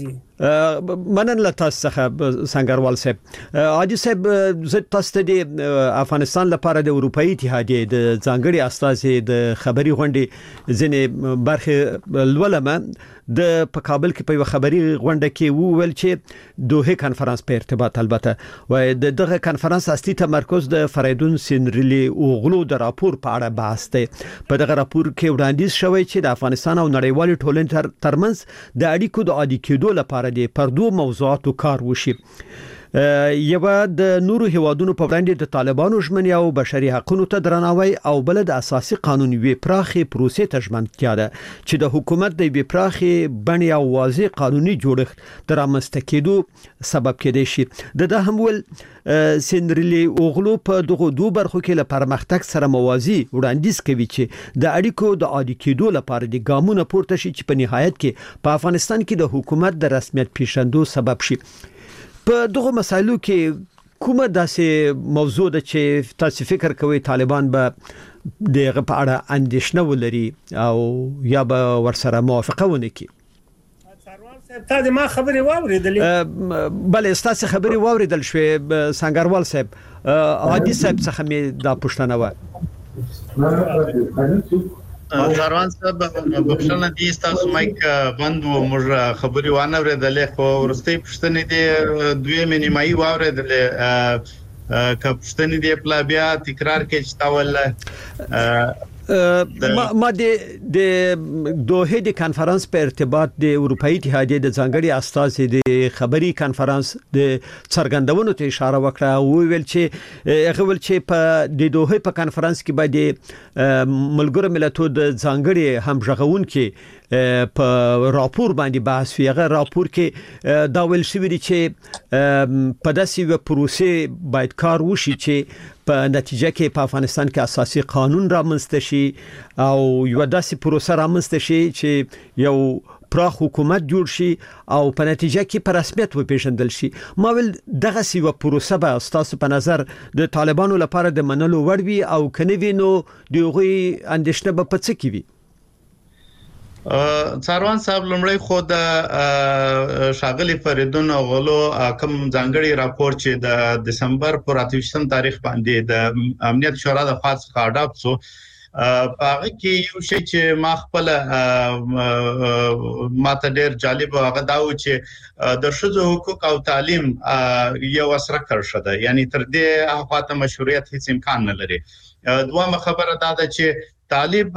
Speaker 3: منن له تاسو څخه سنگروال صاحب حاجی صاحب زه تاسو د افغانستان لپاره د اروپאי اتحادیه د ځانګړي استازي د خبري غونډې ځنې برخه لولمه د په کابل کې په خبري غونډه کې وویل چې دوه کانفرنس په ارتباط البته و د دغه کانفرنس اصلي تمرکز د فریدون سینریلی اوغلو د راپور په اړه بحث دی. په دغه راپور کې وړاندیز شوی چې د افغانستان او نړیوال ټولنې ترمنځ د اړیکو د عادي کېدو لپاره د پردو موضوعاتو کار وشي. یو د نورو هیوادونو په وړاندې د طالبانو ژمنې او بشري حقوقو ته درناوی او بل د اساسي قانون وی پراخي پروسې ته ژمنتیا ده چې د حکومت د وی پراخي بڼې او واضح قانوني جوړښت د رامنځته کېدو سبب کېدای شي. د ده هم ول سینریلی اوغلو په دغه دوه برخو کې له پرمختګ سره موازی وړاندیز کوي چې د اړیکو د عادي کېدو لپاره د ګامونو پورته شي چې په نهایت کې په افغانستان کې د حکومت د رسمیت پیژندو سبب شي. په دغه مسایلو کې کومه داسې موضوع ده چې تاسو فکر کوئ طالبان به دغه په اړه اندېښنه ولري او یا به ورسره موافقه ونه کړي؟
Speaker 4: تا د ما خبرې واوریدلې؟
Speaker 3: بله ستاسو خبرې واوریدل شوې سنگروال صاحب. عادي صاحب څخه مې دا پوښتنه و.
Speaker 6: سروان صاحب بخښنه دي تاسو مایک بند و موږ خبري وانه ورېدلې خو ورستۍ پښتنې دي دوی مې نیمایي واورېدلې که پښتنې دي پلا بیا تکرار کې چتاول.
Speaker 3: ما د د دوه د کانفرنس په ارتباط د اروپאי اتحادیې د ځانګړي استازي د خبري کانفرنس د څرګندونو ته اشاره وکړه او ویل چې هغه ول چې په د دوه په کانفرنس کې باندې ملګرو ملتونو د ځانګړي همغږون کې په راپور باندې بحث وی. هغه راپور کې دا ویل شوی دی چې په داسې یو پروسې باید کار وشي چې په نتیجه کې په افغانستان کې اساسي قانون رامنځته شي او یو داسې پروسه رامنځته شي چې یو پراخ حکومت جوړ شي او په نتیجه کې په رسمیت وپیژندل شي. ما ول دغه سی و پروسه به تاسو په نظر د طالبانو لپاره د منلو وړ وي او کني وینو دغه اندېښنه به پڅ کی وي؟
Speaker 6: څاروان صاحب لمړی خو د شاغلی فریدون اوغلو کوم ځانګړي راپور چې د دسمبر پر اتهشتم تاریخ باندې د امنیت شورا د خاص خاډاپ سو هغه کې یو شی چې ما خپل ماته ډېر جالب هغه دا و چې د شذو حقوق او تعلیم یو اثر کړشه ده، یعنی تر دې هغه مشروعیت هیڅ امکان نه لري. دوه خبره دا ده چې طالب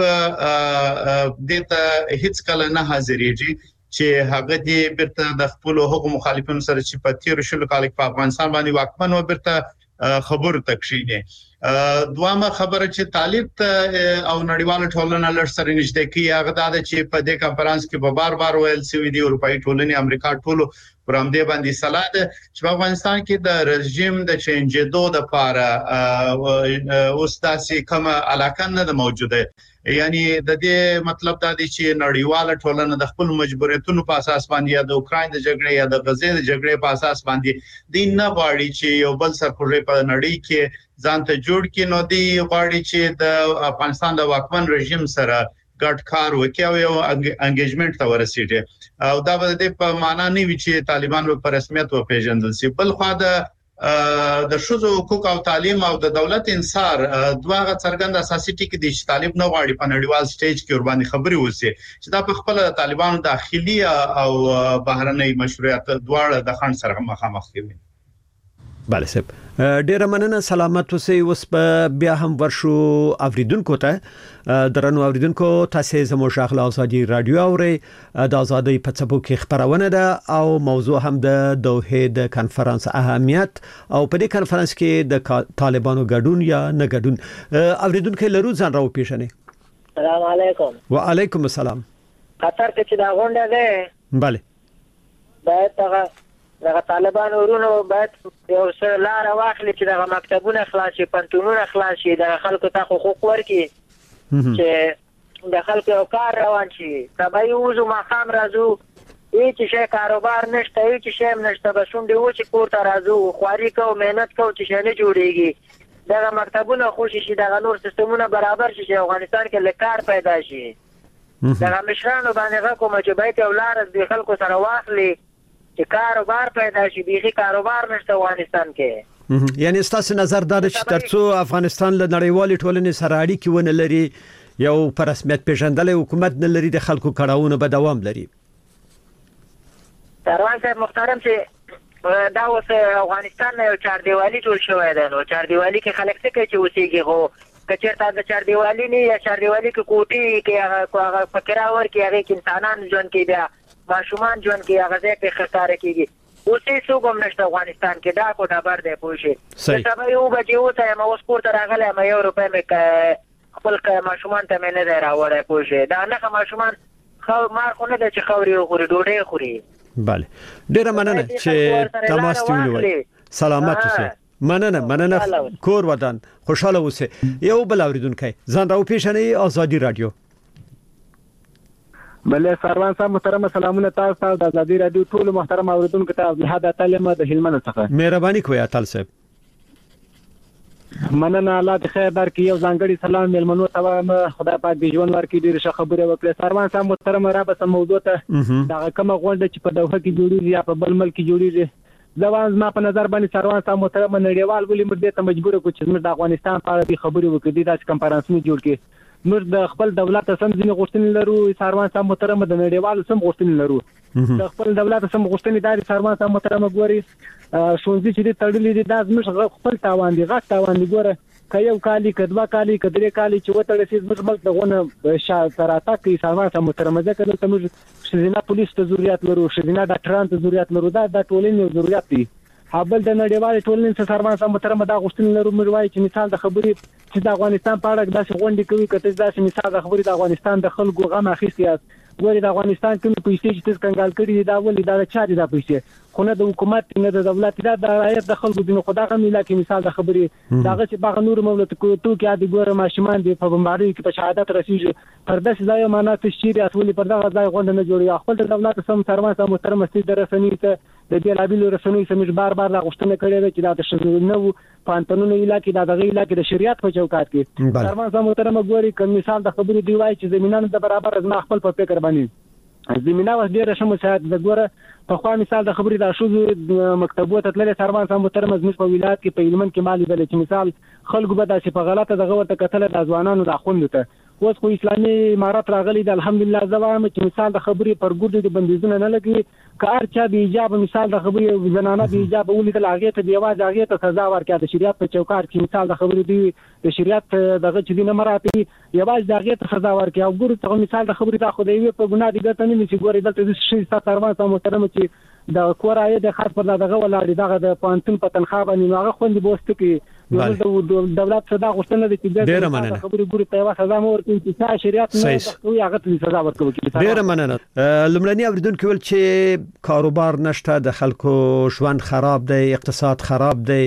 Speaker 6: دته هیڅ کله نه حاضرېږي چې هغه دې برته د خپل حقوق مخالفینو سره چې په تیر شلو کال کې په افغانستان باندې واکمن و برته خبرو تکشینه. دوامه خبره چې طالب او نړیوال ټولنه لړ سره نشته کی هغه دا چې په دې کانفرنس کې به بار بار ویل سوي دی اروپאי ټولنه امریکا ټولو پر همدې باندې صلاح ده چې په افغانستان کې د رژیم د چینجېدو د لپاره اوس داسې کومه علاقه نه موجوده. یعنی د دې مطلب دا دی چې نړیواله ټولنه د خپل مجبوریتونو په اساس باندې یا د اوکرين د جګړې یا د غزې د جګړې په اساس باندې دین نه غواړي چې یو بل سرپورې په نړۍ کې ځان ته جوړ کړي، نو دی غواړي چې د افغانستان د واکمن رژیم سره ګډ کار وکړي او یو انګیجمنت ته ورسیږي او دا به په معنا نه وي چې طالبان په رسمیت وپیژندل شي. بل خو دا د شذو حقوق او تعلیم او د دولت انصار دواغه څرګند اساسي ټکی دي چې طالب نه غواړي په نړیوال سټیج کې ور باندې خبري وسی چې دا په خپل طالبانو داخلي او بهرنۍ مشروعیت دواړه د خان سره مخامخ کوي.
Speaker 3: بله صاحب ډیره مننه، سلامت اوسئ. اوس په بیا هم ورشو اوریدونکو ته درنو اوریدونکو تاسو زموږ غږ ازادي رادیو اوري د ازادي په څپو کې خبرونه ده او موضوع هم د دوحه د کانفرنس اهمیت او په دې کانفرنس کې د طالبانو ګډون یا نه ګډون. اوریدونکو لرو ځان راو پیښنه.
Speaker 10: السلام علیکم.
Speaker 3: وعلیکم السلام.
Speaker 10: قطر کې چې دا غونډه ده
Speaker 3: بله
Speaker 10: باید هغه دغه طالبان ورونو باید یو څه لار واخلي چې دغه مکتبونه خلاص شي، پنټونونه خلاص شي، د خلکو ته حقوق ورکړي چې د خلکو یو کار روان شي. سبا یوزو مخام راځو هیڅ شي کاروبار نشته، هیڅ شي نشته، بس شونډې و چې کور ته راځو خواري کوو مهنت کوو چې شي نه جوړيږي. دغه مکتبونه خوشي شي، دغه نور سیستمونه برابر شي چې افغانستان کې لکار پیدا شي. دغه مشرانو باندې غوښم چې باید یو لار د خلکو سره واخلي چې کاروبار پیدا شي. بیخي کاروبار نشته افغانستان کې.
Speaker 3: یعنی ستاسو نظر دا چې ترڅو افغانستان له نړیوال ټولنې سره اړیکې ونه لري، یو پر رسمیت پیژندل حکومت نه لري، د خلکو کړهونه به دوام لري.
Speaker 10: سروان صاحب محترم چې دا اوس افغانستان یو چار دیوالي جوړ شوی دی نو چار دیوالي کې خلک څه کوي چې اوسېږي خو کچېرته د چار دیوالي نه یا چار دیوالي کې کوټي کې هغه فکر اور کې هغه انسانان ژوند کې بیا ماشومان ژوند کې هغه ځای کې خطر کېږي اوسې څوک هم نشته افغانستان کې دا کوټه بر دی پوه شي دا یو بجې اوسه یم اوس کور ته راغلی یم یو روپۍ مې خپل ماشومان ته مې نه دی راوړی پوه شي دا نښه ماشومان مار خو نه دی چې خاورې وخوري ډوډۍ خوري
Speaker 3: بله ډېره مننه چې تماس ته ونیوئ سلامت اوسئ مننه مننه کور ودان خوشاله اوسئ یو بل اورېدونکی ځان راوپېژنئ ازادي راډیو
Speaker 8: بله سروان صاحب محترم سلامونه تاسو ته د ازادي راډیو ټول محترم اوریدونکو ته عبدالحد اتل د هلمند څخه
Speaker 3: مهرباني کوئ اتل صاحب
Speaker 8: مننه الله د خیر درکړي یو ځانګړي سلام مېلمنو ته خدای پاک دې ژوند ورکړي ډېرې ښه خبرې وکړې سروان صاحب محترم را به سم موضوع ته دغه کومه غونډه چې په دوحه کې جوړېږي یا په بل ملک کې جوړېږي زه زما په نظر باندې سروان صاحب محترم نړیوال ولې موږ دې ته مجبور کړو چې موږ د افغانستان په اړه خبرې وکړو داسې کنفرانسونه جوړ کړي موږ د خپل دولت سم ځینې غوښتنې لرو سروان صاحب محترم د نړیوالو سم غوښتنې لرو د خپل دولت سم غوښتنې داري سروان صاحب محترم ګوري شونځي چې تړلې دي دا موږ خپل تاوان دي غټ تاوان دي ګوره که یو کالي کدوا کالي کدرې کالي چې وتړل شي موږ ملک دغونه شاتراتا کې سروان صاحب محترم ځکه دلته موږ شزینه پولیس ته ضرورت لرو شزینه ډاکټرانو ته ضرورت لرو دا د ټولنې ضرورت دی حابل د نړیوال ټولنې څخه سروان صاحب محترم دا غوښتنې لرو موږ وایي چې مثال د خبرې چې د افغانستان په اړه داسې غونډې کوي کته داسې مثال د خبرې د افغانستان د خلکو غم اخیستي ګوري د افغانستان کوم پیسې چې تاسو کنګال کړی دا ولې دا چا دي دا پیسې خو نه د حکومت نه د دولت دا د رعایت د خلکو د خدا غو ملا کې مثال د خبرې داغه چې باغ نور مولت کو تو کې عادي ګوره ماشومان دي په بمباري کې په شهادت رسیږي پر داسې ځای معنا تشریح اصلي پر دغه ځای غونډه نه جوړي خپل دولت سم سروان صاحب محترم ستې درسنی ته د دې لابل رسنوي سمج بار بار د غوښتنه کړې چې دا د شذ نو پانتونو علاقې د دغه علاقې د شریعت په چوکاټ کې سروان صاحب محترم ګوري کوم مثال د خبرې دی وایي چې زمينانو د برابر از ما خپل په فکر باندې زمينه واس ډیره شمو ساعت د ګوره په خو مثال د خبرې د شوزو مکتبوت تلل سروان صاحب محترم زموږ په ولایت کې په هلمند کې مالي بل چې مثال خلکو به داسې په غلطه دغه ورته کتل د ځوانانو د خوند ته اوس خو اسلامي امارات راغلي د الحمدلله زوام چې مثال د خبرې پر ګډ د بندیزونه نه لګي کار چا به ایجاب مثال د خبرې زنانه به ایجاب ولې د لاغې ته دی واځ هغه ته سزا ورکړه د شریعت په چوکاټ کې مثال د خبرې دی د شریعت دغه چې دینه مراتي یواز د هغه ته سزا ورکړه او ګورو ته مثال د خبرې د خدای په ګناه دي ګټه نه نشي ګوري دلته د شي سروان صاحب محترم چې د کورای د خاص پر دغه ولاړ دغه د پانتون په تنخواه باندې هغه خوندې بوست کې د دولت صدا غوښتنه د چې د خبرې ګوري په واسه سزا ورکړي چې شریعت نه کوي هغه ته سزا ورکړي
Speaker 3: ډیر مننه لمړنی اوریدونکو ول چې کاروبار نشته د خلکو ژوند خراب دی اقتصاد خراب دی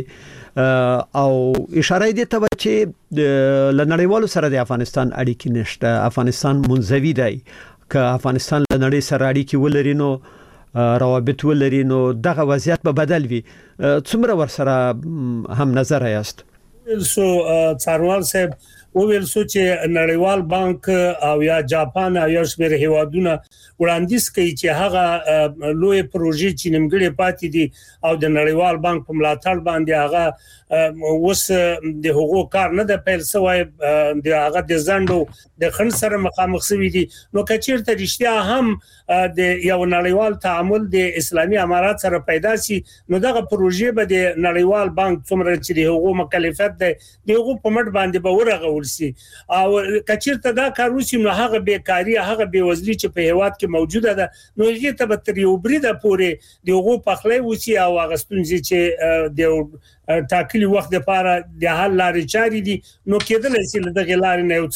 Speaker 3: او اشاره دي ته چې د نړیوالو سره د افغانستان اړیکې نشته افغانستان منزوي دی که افغانستان له نړۍ سره اړیکې ولري نو روابط ولري نو دغه وضعیت به بدل وي څومره ور سره هم نظر یاست
Speaker 4: سو څاروال صاحب او ویل سو چې نړیوال بانک او یا جاپان او یا شمېر هیوادونه وړاندیز کوي چې هغه لوی پروژې چې نیمګړې پاتې دي او د نړیوال بانک په ملاتړ باندې هغه اوس د حقوق کار نه د پیل سوای د هغه د زندو د خن سره مخامخ شوی دي نو کچیرته رښتیا هم د یو نړیوال تعامل د اسلامي امارات سره پیدا شي نو دغه پروژې به د نړیوال بانک څومره چې د حقوق مکلفیت ده د حقوق په مټ باندې به ورغول سي او کچیرته دا کار وسی نو هغه بیکاری هغه بیوزلی چې په هیواد کې موجوده ده نو یې ته به تر یو بریده پورې د حقوق پخلی وسی او غستونځي چې د ټاکلي وخت لپاره د حل لارې چاري دي نو کېدل چې د غلارې نه یو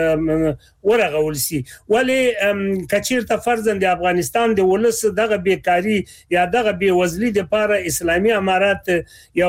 Speaker 4: څه ورغول سي ولی کچیرته فرضاً د افغانستان د ولس دغه بیکاری یا دغه بیوزلی لپاره اسلامي امارات یو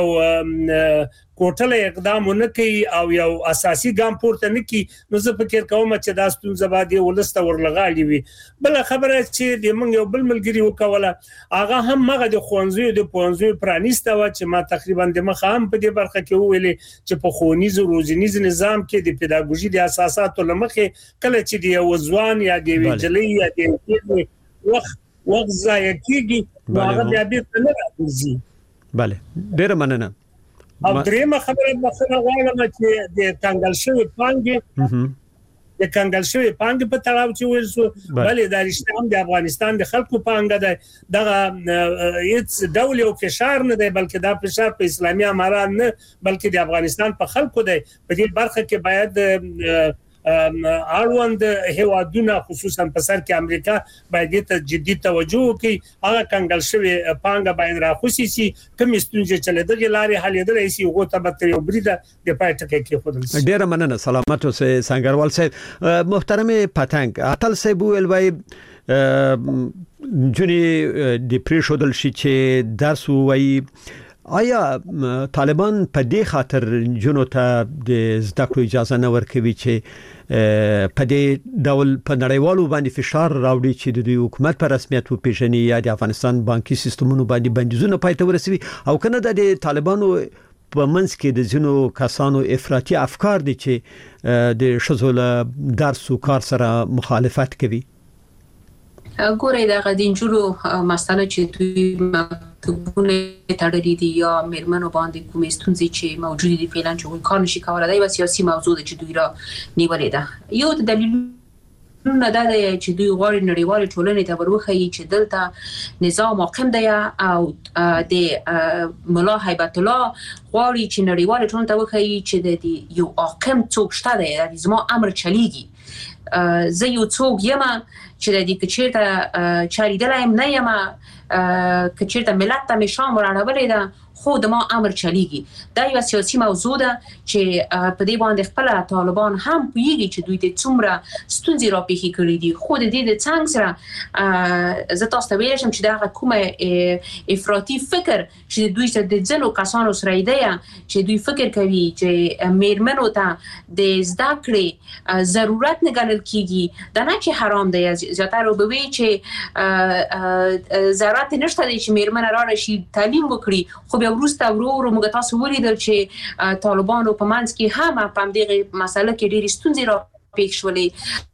Speaker 4: کوټله اقدام نه کوي او یو اساسي ګام پورته نه کوي نو زه فکر کوم چې دا ستونزه باندې ولسته ورلغاړي وي بل خبره چې د موږ یو بل ملګری وکوله هغه هم مغه د خوانزوی د پونزوی پرانیسته و چې ما تقریبا د مخ هم په دې برخه کې ویلې چې په خونیز روزنیز نظام کې د پیداګوژي د اساساتو لمخه کله چې د وزوان یا د ویجلې یا د وخت وخت ځای کېږي هغه بیا به نه راځي
Speaker 3: bale ډیر مننه
Speaker 4: او درېمه خبره مثلا غواړم چې د تنګل شوی پانګې د کنګل شوی پانګ په تړاو چې ویل سو بلې د رښتیا د افغانستان د خلکو پانګ ده دغه هیڅ ډول یو فشار نه دی بلکې دا فشار په اسلامي امارات نه بلکې د افغانستان په خلکو دی په دې برخه کې باید اړوند هیوادونه خصوصا په سر کې امریکا باید ته جدي توجه وکړي هغه کنګل شوی پانګه باید راخوسي سي کوم ستونزې چې لدغه لارې حل یې شي هغه ته به تر یو بریده د پاتې کې خودل شي
Speaker 3: ډیر مننه سلامت اوسه سنگروال صاحب محترم پتنګ اتل صاحب ویل وای جونی د پریشودل شي چې درس وای آیا طالبان په دې خاطر جنو ته د زده کړو اجازه نه ورکوي چې په دې ډول په نړیوالو باندې فشار راوړي چې د حکومت په رسمیت وپیژني یا د افغانستان بانکي سیستمونو باندې بندیزونه پای ته ورسوي او کنه د طالبانو په منځ کې د جنو کسانو افراطي افکار دي چې د شذول درس او کار سره مخالفت کوي
Speaker 5: ګورې دا غدینجلو مسله چې دوی مکتوبونه تړلې دي یا میرمنو باندې کومې ستونزې چې موجود دي فعلا چې کار نشي کولای دا سیاسي موضوع ده چې دوی را نیولې ده یو د دلیلونه دا دی چې دوی غواړي نړیوال ټولنې ته ورخایي چې دلته نظام حاکم دی او د ملا هیبت الله غواړي چې نړیوال ټولنې ته ورخایي چې د یو حاکم څوک شته دی د زما امر چلیږي زه یو څوک یم چې د دې کچېرته چاریدلایم نه یم کچېرته ملت ته مشام ورانولې ده خو د ما امر چلیږي دا یو سیاسي موضوع ده چې په دې باندې خپل طالبان هم پوهیږي چې دوی ته څومره ستونزې راپېښې کړې دي خو د دې د څنګه سره زه تاسو ته ویل شم چې دا کومه افراطي فکر چې دوی ته د ځلو کسانو سره دی چې دوی فکر کوي چې میرمنو ته د زده کړې ضرورت نه ګڼل کیږي دا نه چې حرام دی زیاتره به وي چې ضرورت نشته چې میرمن را راشي تعلیم وکړي خو بیا وروسته ورو موږ تاسو ولیدل چې طالبانو په منځ کې هم په دې مسله کې ډېری ستونزې را پېښ شولې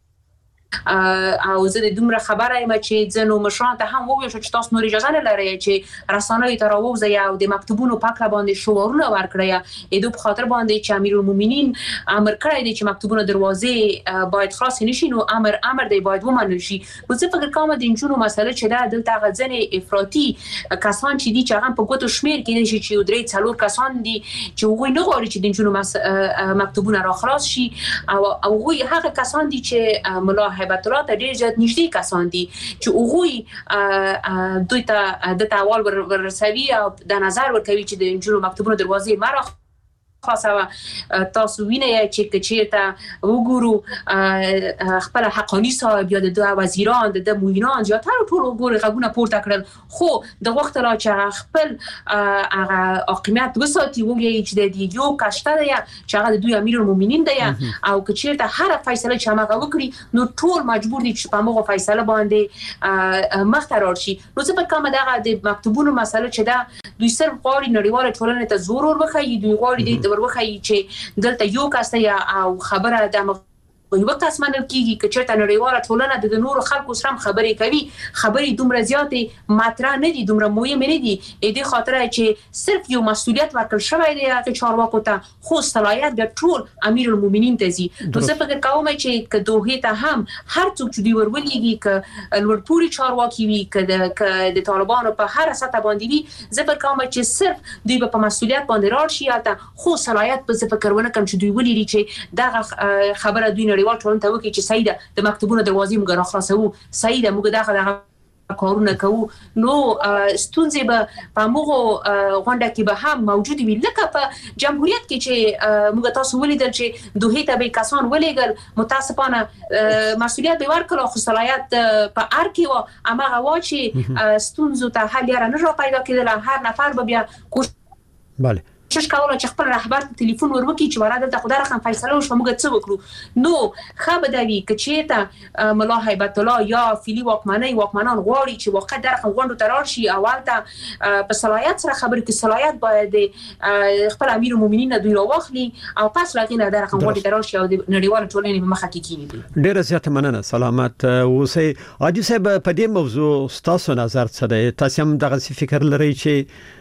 Speaker 5: او زه د دومره خبره یم چې ځنو مشران ته هم وویل چې تاسو نور اجازه نه لرئ چې رسنۍ ته راوځي او د مکتوبونو پاک باندې شعارونه ورکړي اې دوی په خاطر باندې چې امیر المؤمنین امر کړی دی چې مکتوبونو دروازې باید خلاص نشي نو امر امر دی باید ومنل شي نو زه فکر کوم د انجونو مسله چې دا دلته غځنې افراطي کسان چې دي چې هغه په ګوتو شمیر کې دي چې درې څلور کسان دي چې هغوی نه غواړي چې د انجونو مکتوبونه را خلاص شي او هغوی هغه کسان دي چې ملا هیبت الله ته ډېر زیات نږدې کسان دي چې هغوی دوی ته د تاوال ورسوي او د نظر ورکوي چې د انجونو مکتوبونو دروازې مره خاصه تاسو وینئ چې کچېرته وګورو خپل حقانی صاحب یا د دوه وزیران د موینان زیاتره ټول وګوري غوونه پورته کړل خو د وخت لا چې خپل هغه حاکمیت وساتي وګوري چې د دیو کاشته دی چې هغه د دوی امیر المؤمنین دی او کچېرته هر فیصله چې هغه وکړي نو ټول مجبور دي چې په موږ فیصله باندې مختار شي نو څه په کومه دغه د مکتوبونو مسله چې دا دوی صرف غواړي نړیواله ټولنه ته زور ورخایي دوی غواړي ورخایي چې دلته یو کس ته او خبره د یو کس منل کیږي چې چېرته نړیواله ټولنه د نورو خلکو سره خبرې کوي خبرې دومره زیاتې مطرح نه دي دومره مهم نه دي دې خاطر چې صرف یو مسؤلیت ورکړل شوی دی هغه چارواکو ته خو صلاحیت د ټول امیر المؤمنین ته زی نو زه فکر کوم چې که دوه ته هم هر څوک چې دی ورولېږي ک لوړپوړي چارواکي وي ک د طالبانو په هر سطح باندې وي زه فکر کوم چې صرف دوی په مسؤلیت باندې راشي ته خو صلاحیت په څه فکر ونه کوم چې دوی ولې چې دا خبره دوی نړیوال ټولنه ته وکړي چې سیده د مکتوبونو دروازې موږ راخلاصو سیده موږ دغه کارونه کوو نو ستونزې به په موږ غونډه کې به هم موجود وي لکه په جمهوریت کې چې موږ تاسو ولیدل چې دوه ته به کسان ولېګل متاسفانه مسؤلیت به ورکړو خو صلاحیت په ار کې و اما غوا چې ستونزو ته حل یې نه را پیدا کېدل هر نفر به بیا کوشش
Speaker 3: bale
Speaker 5: کوشش کوله چې خپل رهبر ته ټلیفون وروکي چې وراده د خدای رحم فیصله وشو موږ څه وکړو نو خبر دی چې ته ملا هیبت الله یا فیلی واکمنۍ واکمنان غواړي چې واقع در غونډو ترار شي اول ته په صلاحیت سره خبرې کې صلاحیت باید خپل امیر المؤمنین دوی راوخلي او پس راغینه در غونډو ترار شي او د نړیوال ټولنې په مخه کې کینی
Speaker 3: ډیر زیات مننه سلامت اوسئ عادي صاحب په دې موضوع تاسو نظر څه دی تاسو هم دغه فکر لرئ چې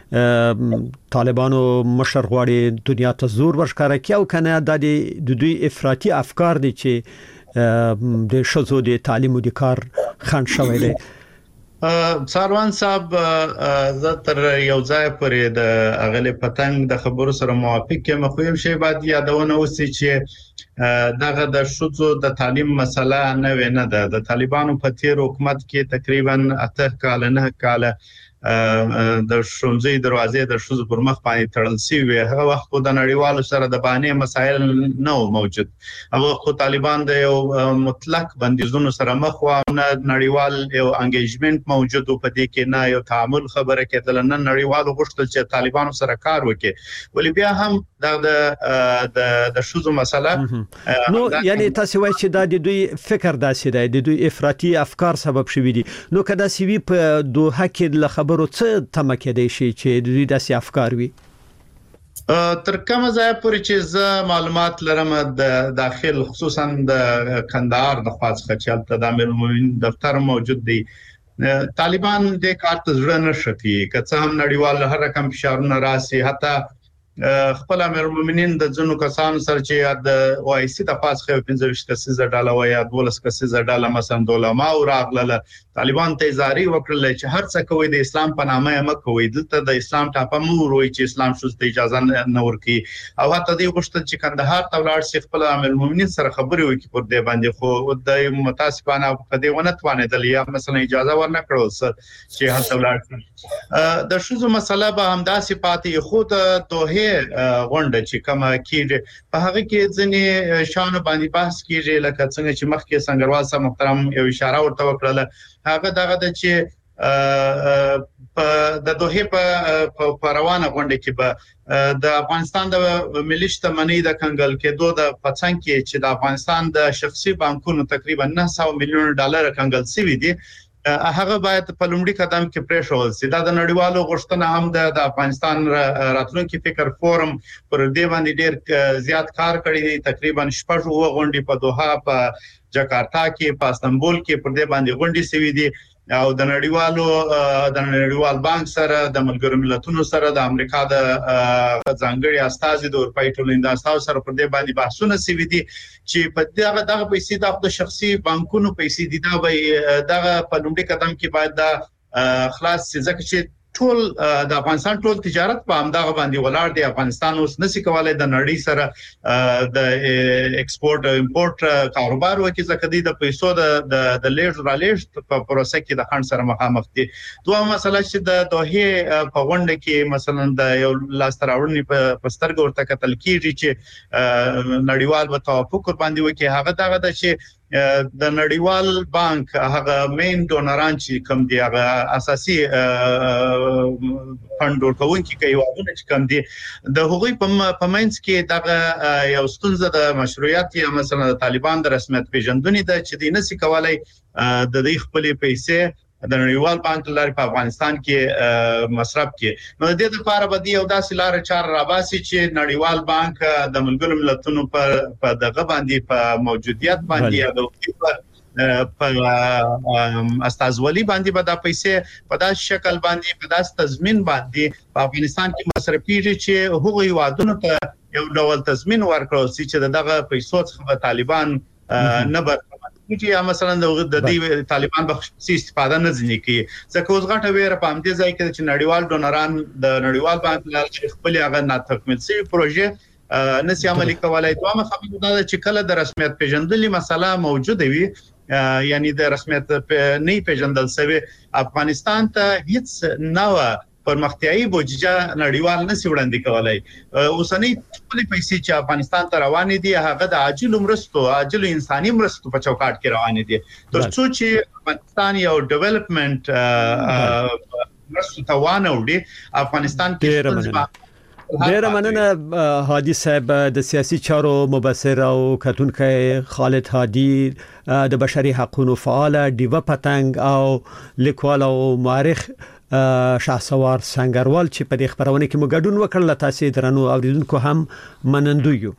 Speaker 3: طالبانو مشر غواړي دنیا ته زور ورشکاره کوي او کنه د دوی افراطي افکار دي چې د شوزو د تعلیم او د کار خنډ شوی دی.
Speaker 6: ساروان صاحب زه تر یو ځای پورې د اغلی پتنګ د خبرو سره موافق یم، خو یو شی باید یادونه وسی چې دغه د شوزو د تعلیم مسله نه و نه ده. د طالبانو په تیر حکومت کې تقریبا اته کال نه کال د شومزي دروازې د شوزو پر مخ باندې تړل شوی. هغه وخت د نړیوالو سره د باندې مسایل نه موجود. هغه خو طالبان د یو مطلق بندیزونو سره مخ و، نه نړیوال یو انګیجمنت موجود په دې کې، نه یو تعامل خبره کېدل. نه نړیوالو غوښتل چې طالبانو سره کار وکړي، ولې بیا هم د د د شوزو مسله
Speaker 3: نو یعنی تاسو وایئ چې دا د دوی فکر داسې دی، د دوی افراطي افکار سبب شوی دي. نو کدا سی وی په دوه کې له خبرو څه تمه کېدای شي چې د دوی داسې افکار وي؟
Speaker 6: تر کومه ځای پورې چې زه معلومات لرم د داخل خصوصا د کندهار د خاص خچل ته د امیر المؤمنین دفتر موجود دی. طالبان د کارت زړه نشتی که هم نړیوال هر رقم فشارونه راسي، حتی خپل امیر المؤمنین د ځنو کسانو سره چې د او آی سی د پاس خو پنځه ویشت کسیزه ډاله وای دولس کسیزه ډاله مثلا دولما او راغله طالبان ته زاری وکړل چې هر څه کوي د اسلام په نامه یې مکوي، دلته د اسلام ټاپه مور وای چې اسلام شوز ته اجازه نه ورکي. او حتی دوی غوښتل چې کندهار ته ولاړ شي خپل امیر المؤمنین سره خبرې وکړي پر دې باندې، خو د متاسفانه په دې ونه توانېدل یا مثلا اجازه ورنکړل چې هلته ولاړ شي. د شوزو مسله به همداسې پاتې، خو د دوه غونډه چې کومه کېږي په هغه کې ځنې شانو باندې بحث کېږي، لکه څنګه چې مخکې سنگروال صاحب محترم یو اشاره ورته وکړه. هغه دغه د چې په د دوه په روانه غونډه کې به د افغانستان د ملي شتمنۍ د کنګل کېدو د پڅنګ کې چې د افغانستان د شخصي بانکونو تقریبا نه سوه میلیون ډالر کنګل شوی دي، هغه باید په لومړي قدم کې پریښول شي. دا د نړیوالو غوښتنه هم د افغانستان راتلونکي فکر فورم پر دې باندې ډېر زیات کار کړی دی. تقریبا شپږ غونډې په دوحه، په جاکارتا کې، په استانبول کې پر دې باندې غونډې شوې دي، او د نړیوالو د نړیوال بانک سره، د ملګرو ملتونو سره، د امریکا د ځانګړي استازي، د اروپאי ټولنې استازو سره پر دې باندې بحثونه شوي دي چې په دغه دغه پیسې د شخصي بانکونو پیسې دي، دا به دغه په لومړي قدم کې باید د خلاص ځکه چې ټول د افغانستان ټول تجارت په همدغه باندې ولاړ دی. افغانستان اوس نشي کولای د نړۍ سره د ایکسپورت او امپورت کاروبار وکړي، ځکه د پیسو د د لیږد را لیږد په پروسه کې د خنډ سره مخامخ دي. دوه مسله چې د دوه په غونډه کې مثلا د یو لاستراوړنې په سترګو ورته کتل کیږي چې نړیوال به توافق باندې وکړي، هغه دغه د چې د نړیوال بانک هغه مین ډونران چې کوم دی، هغه اساسي فند ورکوونکي هیوادونه چې کوم دي، د هغوی په منځ کې دغه یو ستونزه د مشروعیت یا مثلا د طالبان د رسمیت پیژندنې ده چې د نسی کولای د دې خپل پیسې د نړیوال بانک لارې په افغانستان کې مصرف کړي. نو د دې لپاره به دی یو داسې لار چار راباسي چې نړیوال بانک د ملګرو ملتونو په دغه باندې په موجودیت باندې په استازولي باندې به د پیسې په داسې شکل باندې په داسې تضمین باندې په افغانستان کې مصرفيږي چې هغوی وادونو ته یو ډول تضمین ورکړل شي چې دغه پیسو څخه طالبان نه بر چې یا مثلا د دې طالبان به خصوصي استفاده نه ځنی کوي، ځکه اوس غټه ویره په همدې ځای کې چې نړیوال ډونران د نړیوال بانک لارې خپل هغه ناتکمل شوی پروژه نسی عملي کولای. دوه خبره دا چې کله د رسمیت پیژندلې مسله موجوده وي، یعنی د رسمیت نه پیژندل شوی، افغانستان ته هیڅ نوې پرمختیایي بودیجه نړیوال نسی وړاندې کولای. اوسنۍ ټولې پیسې چې افغانستان ته روانې دي هغه د عاجل مرستو، عاجل انساني مرستو په چوکاټ کې روانې دي، ترڅو چې افغانستان یو ډیولپمنٹ مرستو ته وانه وړي. افغانستان کې
Speaker 3: ډېر مننه هادي صاحب، د سیاسي چارو مبصر او کتونکي خالد هادي، د بشري حقوقو فعال دیوا پتنګ او لیکوال او مورخ شهسوار سنگروال چې په دې خبرونه کې مو ګډون وکړل. تاسو درنو اوریدونکو هم منندوی یو.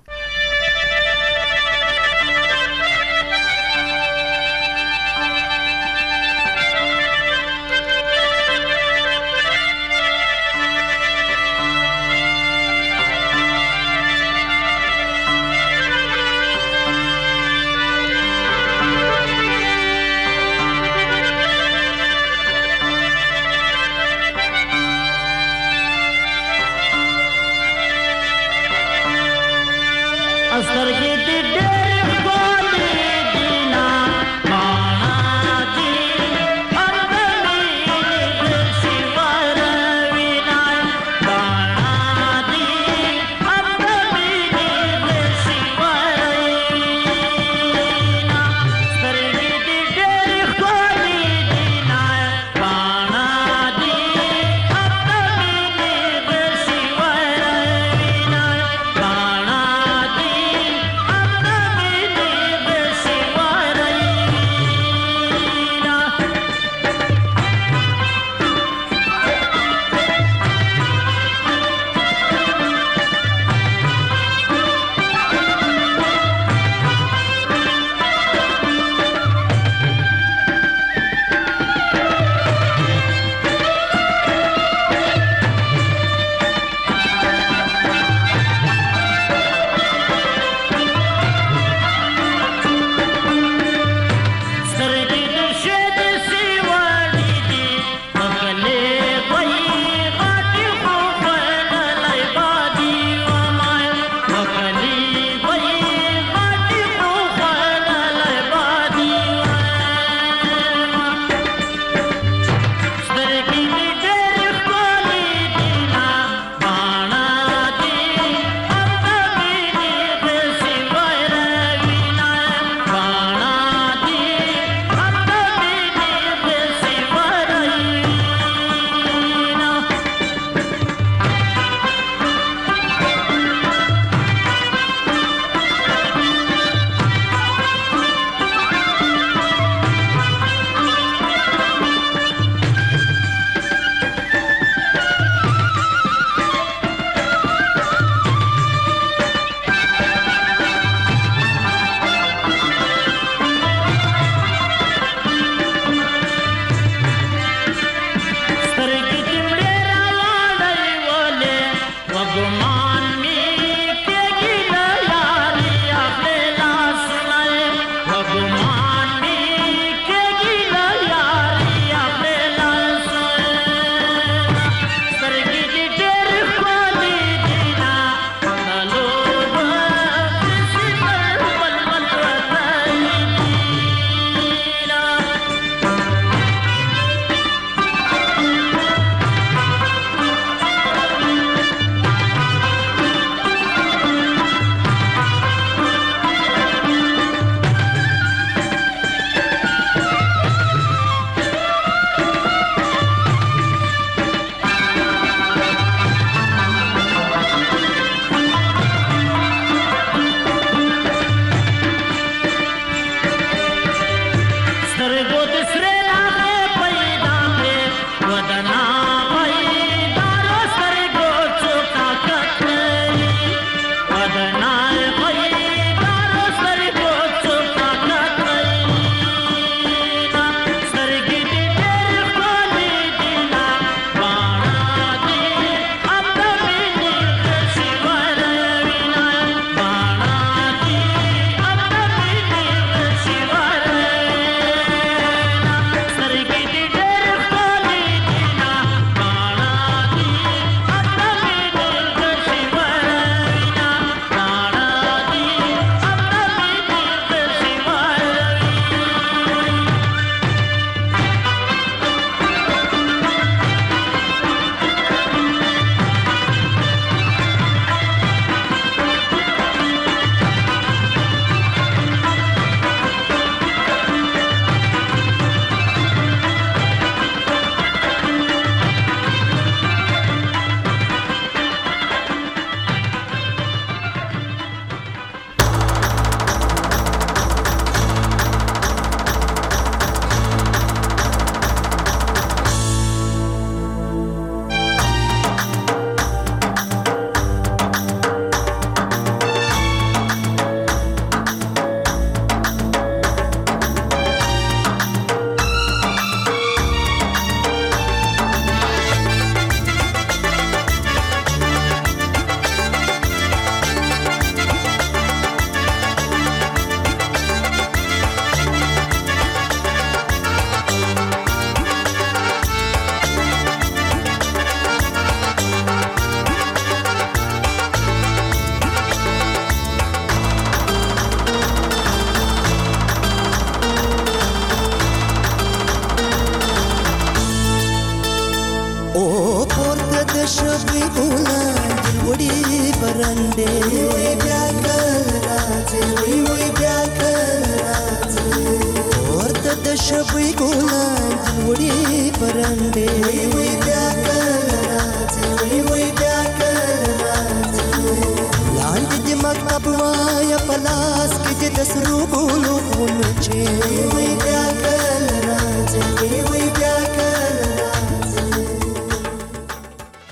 Speaker 11: د شبي ګلان وړي برنده وي بیا راځي وي وي بیا راځي ورته د شبي ګلان وړي برنده وي وي بیا راځي وي وي بیا راځي لاندې د مکتب وایا پلاس کې د سرو ګلو خونچې وي بیا